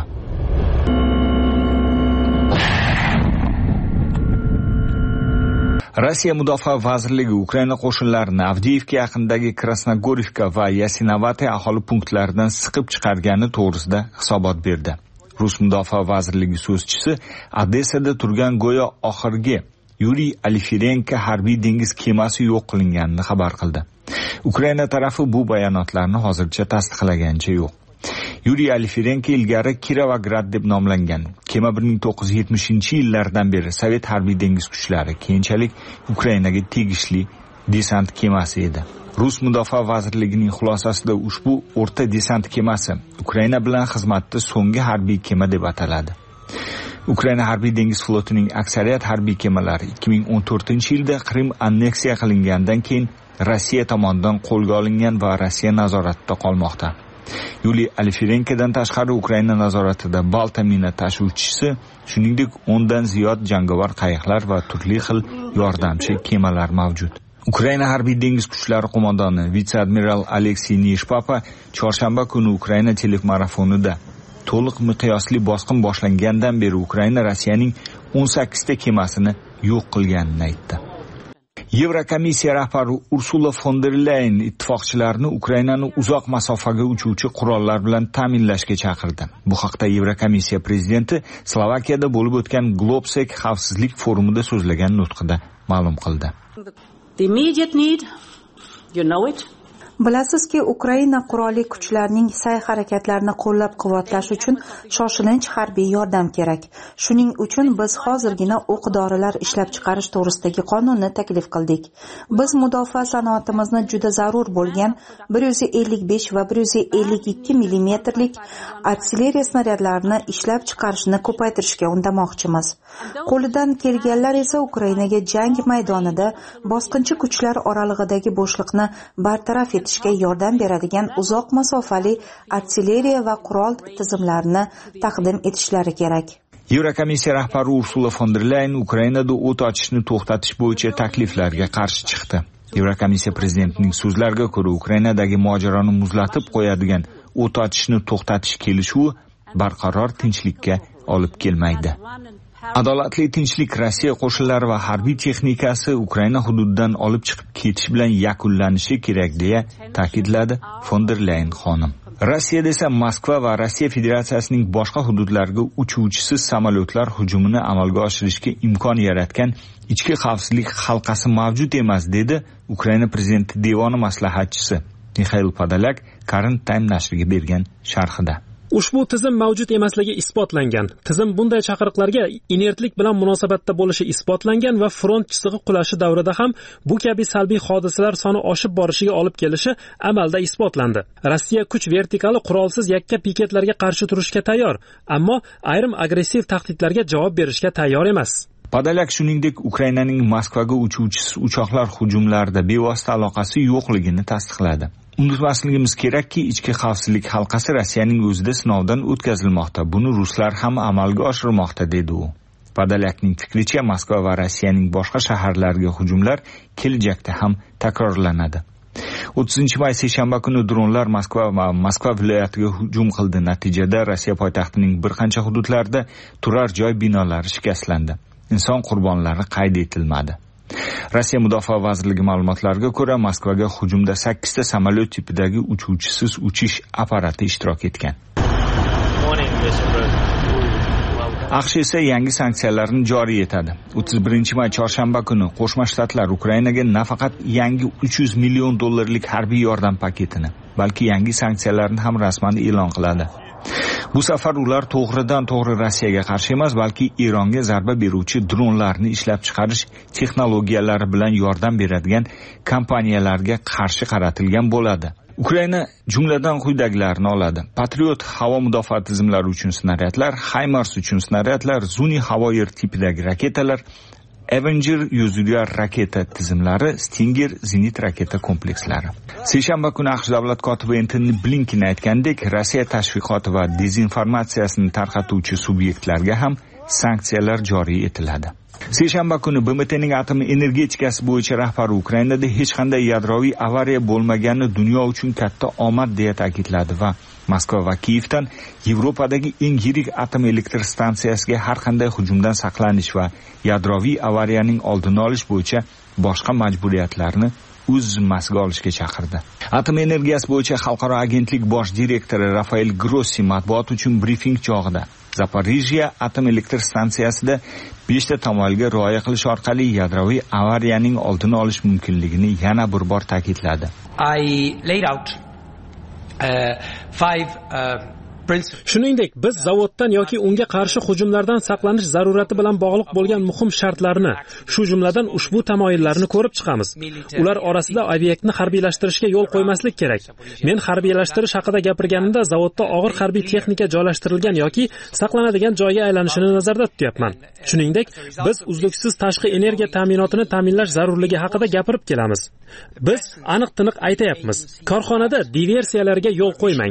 Rossiya mudofaa vazirligi Ukraina qo'shinlarini Avdiivka yaqinidagi Krasnogorivka va Yasinovate aholi punktlaridan siqib chiqargani to'g'risida hisobot berdi. Rus mudofaa vazirligi so'zchisi Odessada turgan go'yo oxirgi Yuriy Alifirenko harbiy dengiz kemasi yo'q qilinganini xabar qildi. Ukraina tarafi bu bayonotlarni hozircha tasdiqlaganicha yo'q. Yuriy Alifirenko ilgari Kirovograd deb nomlangan kema bir ming to'qqiz yuz yetmishinchi yillardan beri Sovet harbiy dengiz kuchlari, keyinchalik Ukrainaga tegishli desant kemasi edi. Rus mudofaa vazirligining xulosasida ushbu o'rta desant kemasi Ukraina bilan xizmatda so'nggi harbiy kema deb ataladi. Ukraina harbiy dengiz flotining aksariyat harbiy kemalari ikki ming o'n to'rtinchi yilda Qrim anneksiya qilingandan keyin Rossiya tomonidan qo'lga olingan va Rossiya nazoratida qolmoqda. Yuriy Alifirenkodan tashqari Ukraina nazoratida Balta mina tashuvchisi, shuningdek o'ndan ziyod jangovar qayiqlar va turli xil yordamchi kemalar mavjud. Ukraina harbiy dengiz kuchlari qo'mondoni vitse-admiral Aleksey Nishpapa chorshanba kuni Ukraina telefmarafonida to'liq miqyosli bosqin boshlangandan beri Ukraina Rossiyaning o'n sakkizta kemasini yo'q qilganini aytdi. Yevrokomissiya rahbari Ursula von der Leyen ittifoqchilarni Ukrainani uzoq masofaga uchuvchi qurollar bilan ta'minlashga chaqirdi. Bu haqda Yevrokomissiya prezidenti Slovakiyada bo'lib o'tgan Globsec xavfsizlik forumida so'zlagan nutqida ma'lum qildi. The immediate need, you know it, Bilasizki, Ukraina qurolli kuchlarining sa'y-harakatlarini qo'llab-quvvatlash uchun shoshilinch harbiy yordam kerak. Shuning uchun biz hozirgina o'q-dorilar ishlab chiqarish to'g'risidagi qonunni taklif qildik. Biz mudofaa sanoatimizni juda zarur bo'lgan bir yuz ellik besh va bir yuz ellik ikki millimetrlik artilleriya snaryadlarini ishlab chiqarishni ko'paytirishga undamoqchimiz. Qo'lidan kelganlar esa Ukrainaga jang maydonida bosqinchi kuchlar oralig'idagi bo'shliqni bartaraf etishga yordam beradigan uzoq masofali artilleriya va qurol tizimlarini taqdim etishlari kerak. Yevrokomissiya rahbari Ursula von der Leyen Ukrainada o't ochishni to'xtatish bo'yicha takliflarga qarshi chiqdi. Yevrokomissiya prezidentining so'zlariga ko'ra, Ukrainadagi mojaroni muzlatib qo'yadigan o't ochishni to'xtatish kelishuvi barqaror tinchlikka olib kelmaydi. Adolatli tinchlik Rossiya qo'shinlari va harbiy texnikasi Ukraina hududidan olib chiqib ketish bilan yakunlanishi kerak deya ta'kidladi von der Leyen xonim. Rossiyada esa Moskva va Rossiya Federatsiyasining boshqa hududlariga uchuvchisiz samolyotlar hujumini amalga oshirishga imkon yaratgan ichki xavfsizlik halqasi mavjud emas, dedi Ukraina prezidenti devoni maslahatchisi Mikhail Podolyak Current Time nashriga bergan sharhida. Ushbu tizim mavjud emasligi isbotlangan. Tizim bunday chaqiriqlarga inertlik bilan munosabatda bo'lishi isbotlangan va front chizig'i qulashi davrida ham bu kabi salbiy hodisalar soni oshib borishiga olib kelishi amalda isbotlandi. Rossiya kuch vertikali qurolsiz yakka piketlarga qarshi turishga tayyor, ammo ayrim agressiv tahdidlarga javob berishga tayyor emas. Podolyak shuningdek Ukrainaning Moskvaga uchuvchisiz uchoqlar hujumlarida bevosita aloqasi yo'qligini tasdiqladi. Unutmasligimiz kerakki, ichki xavfsizlik halqasi Rossiyaning o'zida sinovdan o'tkazilmoqda. Buni ruslar ham amalga oshirmoqda, dedi u. Podolyakning fikricha, Moskva va Rossiyaning boshqa shaharlariga hujumlar kelajakda ham takrorlanadi. o'ttizinchi may seshanba kuni dronlar Moskva va Moskva viloyatiga hujum qildi. Natijada Rossiya poytaxtining bir qancha hududlarida turar joy binolari shikastlandi. Inson qurbonlari qayd etilmadi. Rossiya Mudofaa vazirligi ma'lumotlariga ko'ra, Moskvaga hujumda sakkizta samolyot tipidagi uchuvchisiz uchish apparati ishtirok etgan. AQSh esa yangi sanksiyalarni joriy etadi. o'ttiz birinchi may chorshanba kuni Qo'shma Shtatlar Ukrainaga nafaqat yangi uch yuz million dollarlik harbiy yordam paketini, balki yangi sanksiyalarni ham rasman e'lon qiladi. Bu safar ular to'g'ridan to'g'ri Rossiyaga qarshi emas, balki Eronga zarba beruvchi dronlarni ishlab chiqarish texnologiyalari bilan yordam beradigan kompaniyalarga qarshi qaratilgan bo'ladi. Ukraina jumladan quyidagilarni oladi: Patriot havo mudofaa tizimlari uchun snaryadlar, HIMARS uchun snaryadlar, Zuni havo-yer tipidagi raketalar, Avenger yuzilyar raketa tizimlari, Stinger zenit raketa komplekslari. Seshanba kuni AQSh davlat kotibi Antony Blinken aytgandek, Rossiya tashviqoti va dezinformatsiyasini tarqatuvchi subyektlarga ham sanksiyalar joriy etiladi. Seshanba kuni B M T'ning atom energetikasi bo'yicha rahbari Ukrainada hech qanday yadroviy avariya bo'lmagani dunyo uchun katta omad deya ta'kidladi va Moskva va Kiyevdan Yevropadagi eng yirik atom elektr stansiyasiga har qanday hujumdan saqlanish va yadroviy avariyaning oldini olish bo'yicha boshqa majburiyatlarni o'z zimmasiga olishga chaqirdi. Atom energiyasi bo'yicha xalqaro agentlik bosh direktori Rafael Grossi matbuot uchun brifing chog'ida Zaporizhia atom elektr stansiyasida beshta tamoyilga rioya qilish orqali yadroviy avariyaning oldini olish mumkinligini yana bir bor ta'kidladi. I laid out uh, five uh, Shuningdek, biz zavoddan yoki unga qarshi hujumlardan saqlanish zarurati bilan bog'liq bo'lgan muhim shartlarni, shu jumladan ushbu tamoyillarni ko'rib chiqamiz. Ular orasida obyektni harbiylashtirishga yo'l qo'ymaslik kerak. Men harbiylashtirish haqida gapirganimda zavodda og'ir harbiy texnika joylashtirilgan yoki saqlanadigan joyga aylanishini nazarda tutyapman. Shuningdek, biz uzluksiz tashqi energiya ta'minotini ta'minlash zarurligi haqida gapirib kelamiz. Biz aniq-tiniq aytayapmiz. Korxonada diversiyalarga yo'l qo'ymang.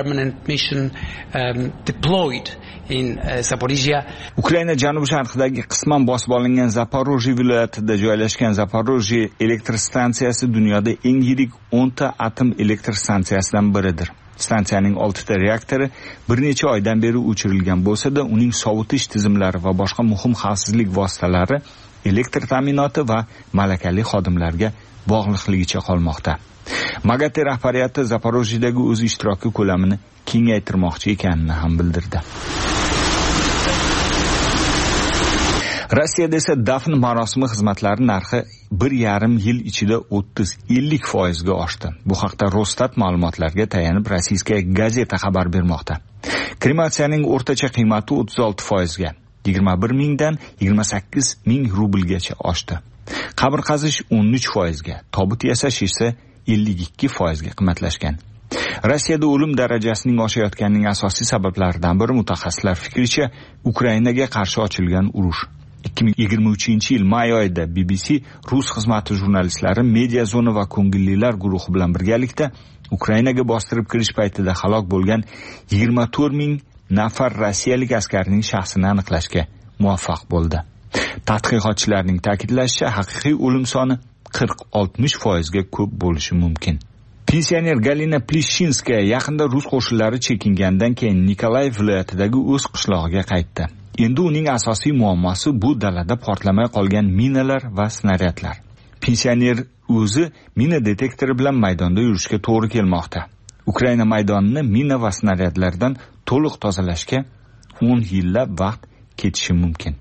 Um, deployed in uh, Zaporizhia. Ukraina janub-sharqidagi qisman bosib olingan Zaporojye viloyatida joylashgan Zaporojye elektr stansiyasi dunyoda eng yirik o'nta atom elektr stansiyasidan biridir. Stansiyaning oltita reaktori bir necha oydan beri o'chirilgan bo'lsa-da, uning sovutish tizimlari va boshqa muhim xavfsizlik vositalari elektr ta'minoti va malakali xodimlarga bog'liqligicha qolmoqda. MAGATE rahbariyati Zaporojyedagi o'z ishtiroki ko'lamini kengaytirmoqchi ekanini ham bildirdi. Rossiyada esa dafn marosimi xizmatlari narxi bir yarim yil ichida o'ttiz ellik foizga oshdi. Bu haqda Rosstat ma'lumotlarga tayanib Rossiyskaya gazeta xabar bermoqda. Krematsiyaning o'rtacha qiymati o'ttiz olti foizga, yigirma bir mingdan yigirma sakkiz ming rublgacha oshdi. Qabr qazish o'n uch foizga, tobut yasash esa ellik ikki foizga qimmatlashgan. Rossiyada o'lim darajasining oshayotganining asosiy sabablaridan biri mutaxassislar fikricha Ukrainaga qarshi ochilgan urush. ikki ming yigirma uchinchi yil may oyida B B C rus xizmati jurnalistlari Media Zona va ko'ngillilar guruhi bilan birgalikda Ukrainaga bostirib kirish paytida halok bo'lgan yigirma to'rt ming nafar rossiyalik askarning shaxsini aniqlashga muvaffaq bo'ldi. Tadqiqotchilarning ta'kidlashicha, haqiqiy o'lim soni qirq oltmish foizga ko'p bo'lishi mumkin. Pensioner Galina Plishinskaya yaqinda rus qo'shinlari chekingandan keyin Nikolayev viloyatidagi o'z qishlog'iga qaytdi. Endi uning asosiy muammosi bu dalada portlamay qolgan minalar va snaryadlar. Pensioner o'zi mina detektori bilan maydonda yurishga to'g'ri kelmoqda. Ukraina maydonini mina va snaryadlardan to'liq tozalashga o'n yillab vaqt ketishi mumkin.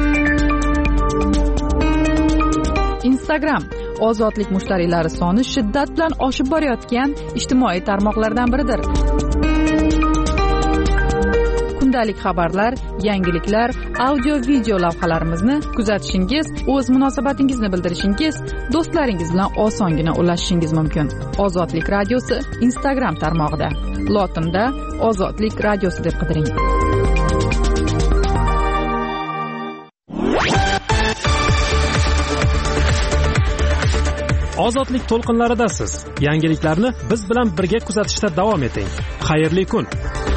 Instagram ozodlik mushtariylari soni shiddat bilan oshib borayotgan ijtimoiy tarmoqlardan biridir. Kundalik xabarlar, yangiliklar, audio-video lavhalarimizni kuzatishingiz, o'z munosabatingizni bildirishingiz, do'stlaringiz bilan osongina ulashishingiz mumkin. Ozodlik radiosi Instagram tarmog'ida. Lotinda Ozodlik radiosi deb qidiring. Ozodlik to'lqinlaridasiz. Yangiliklarni biz bilan birga kuzatishda davom eting. Xayrli kun.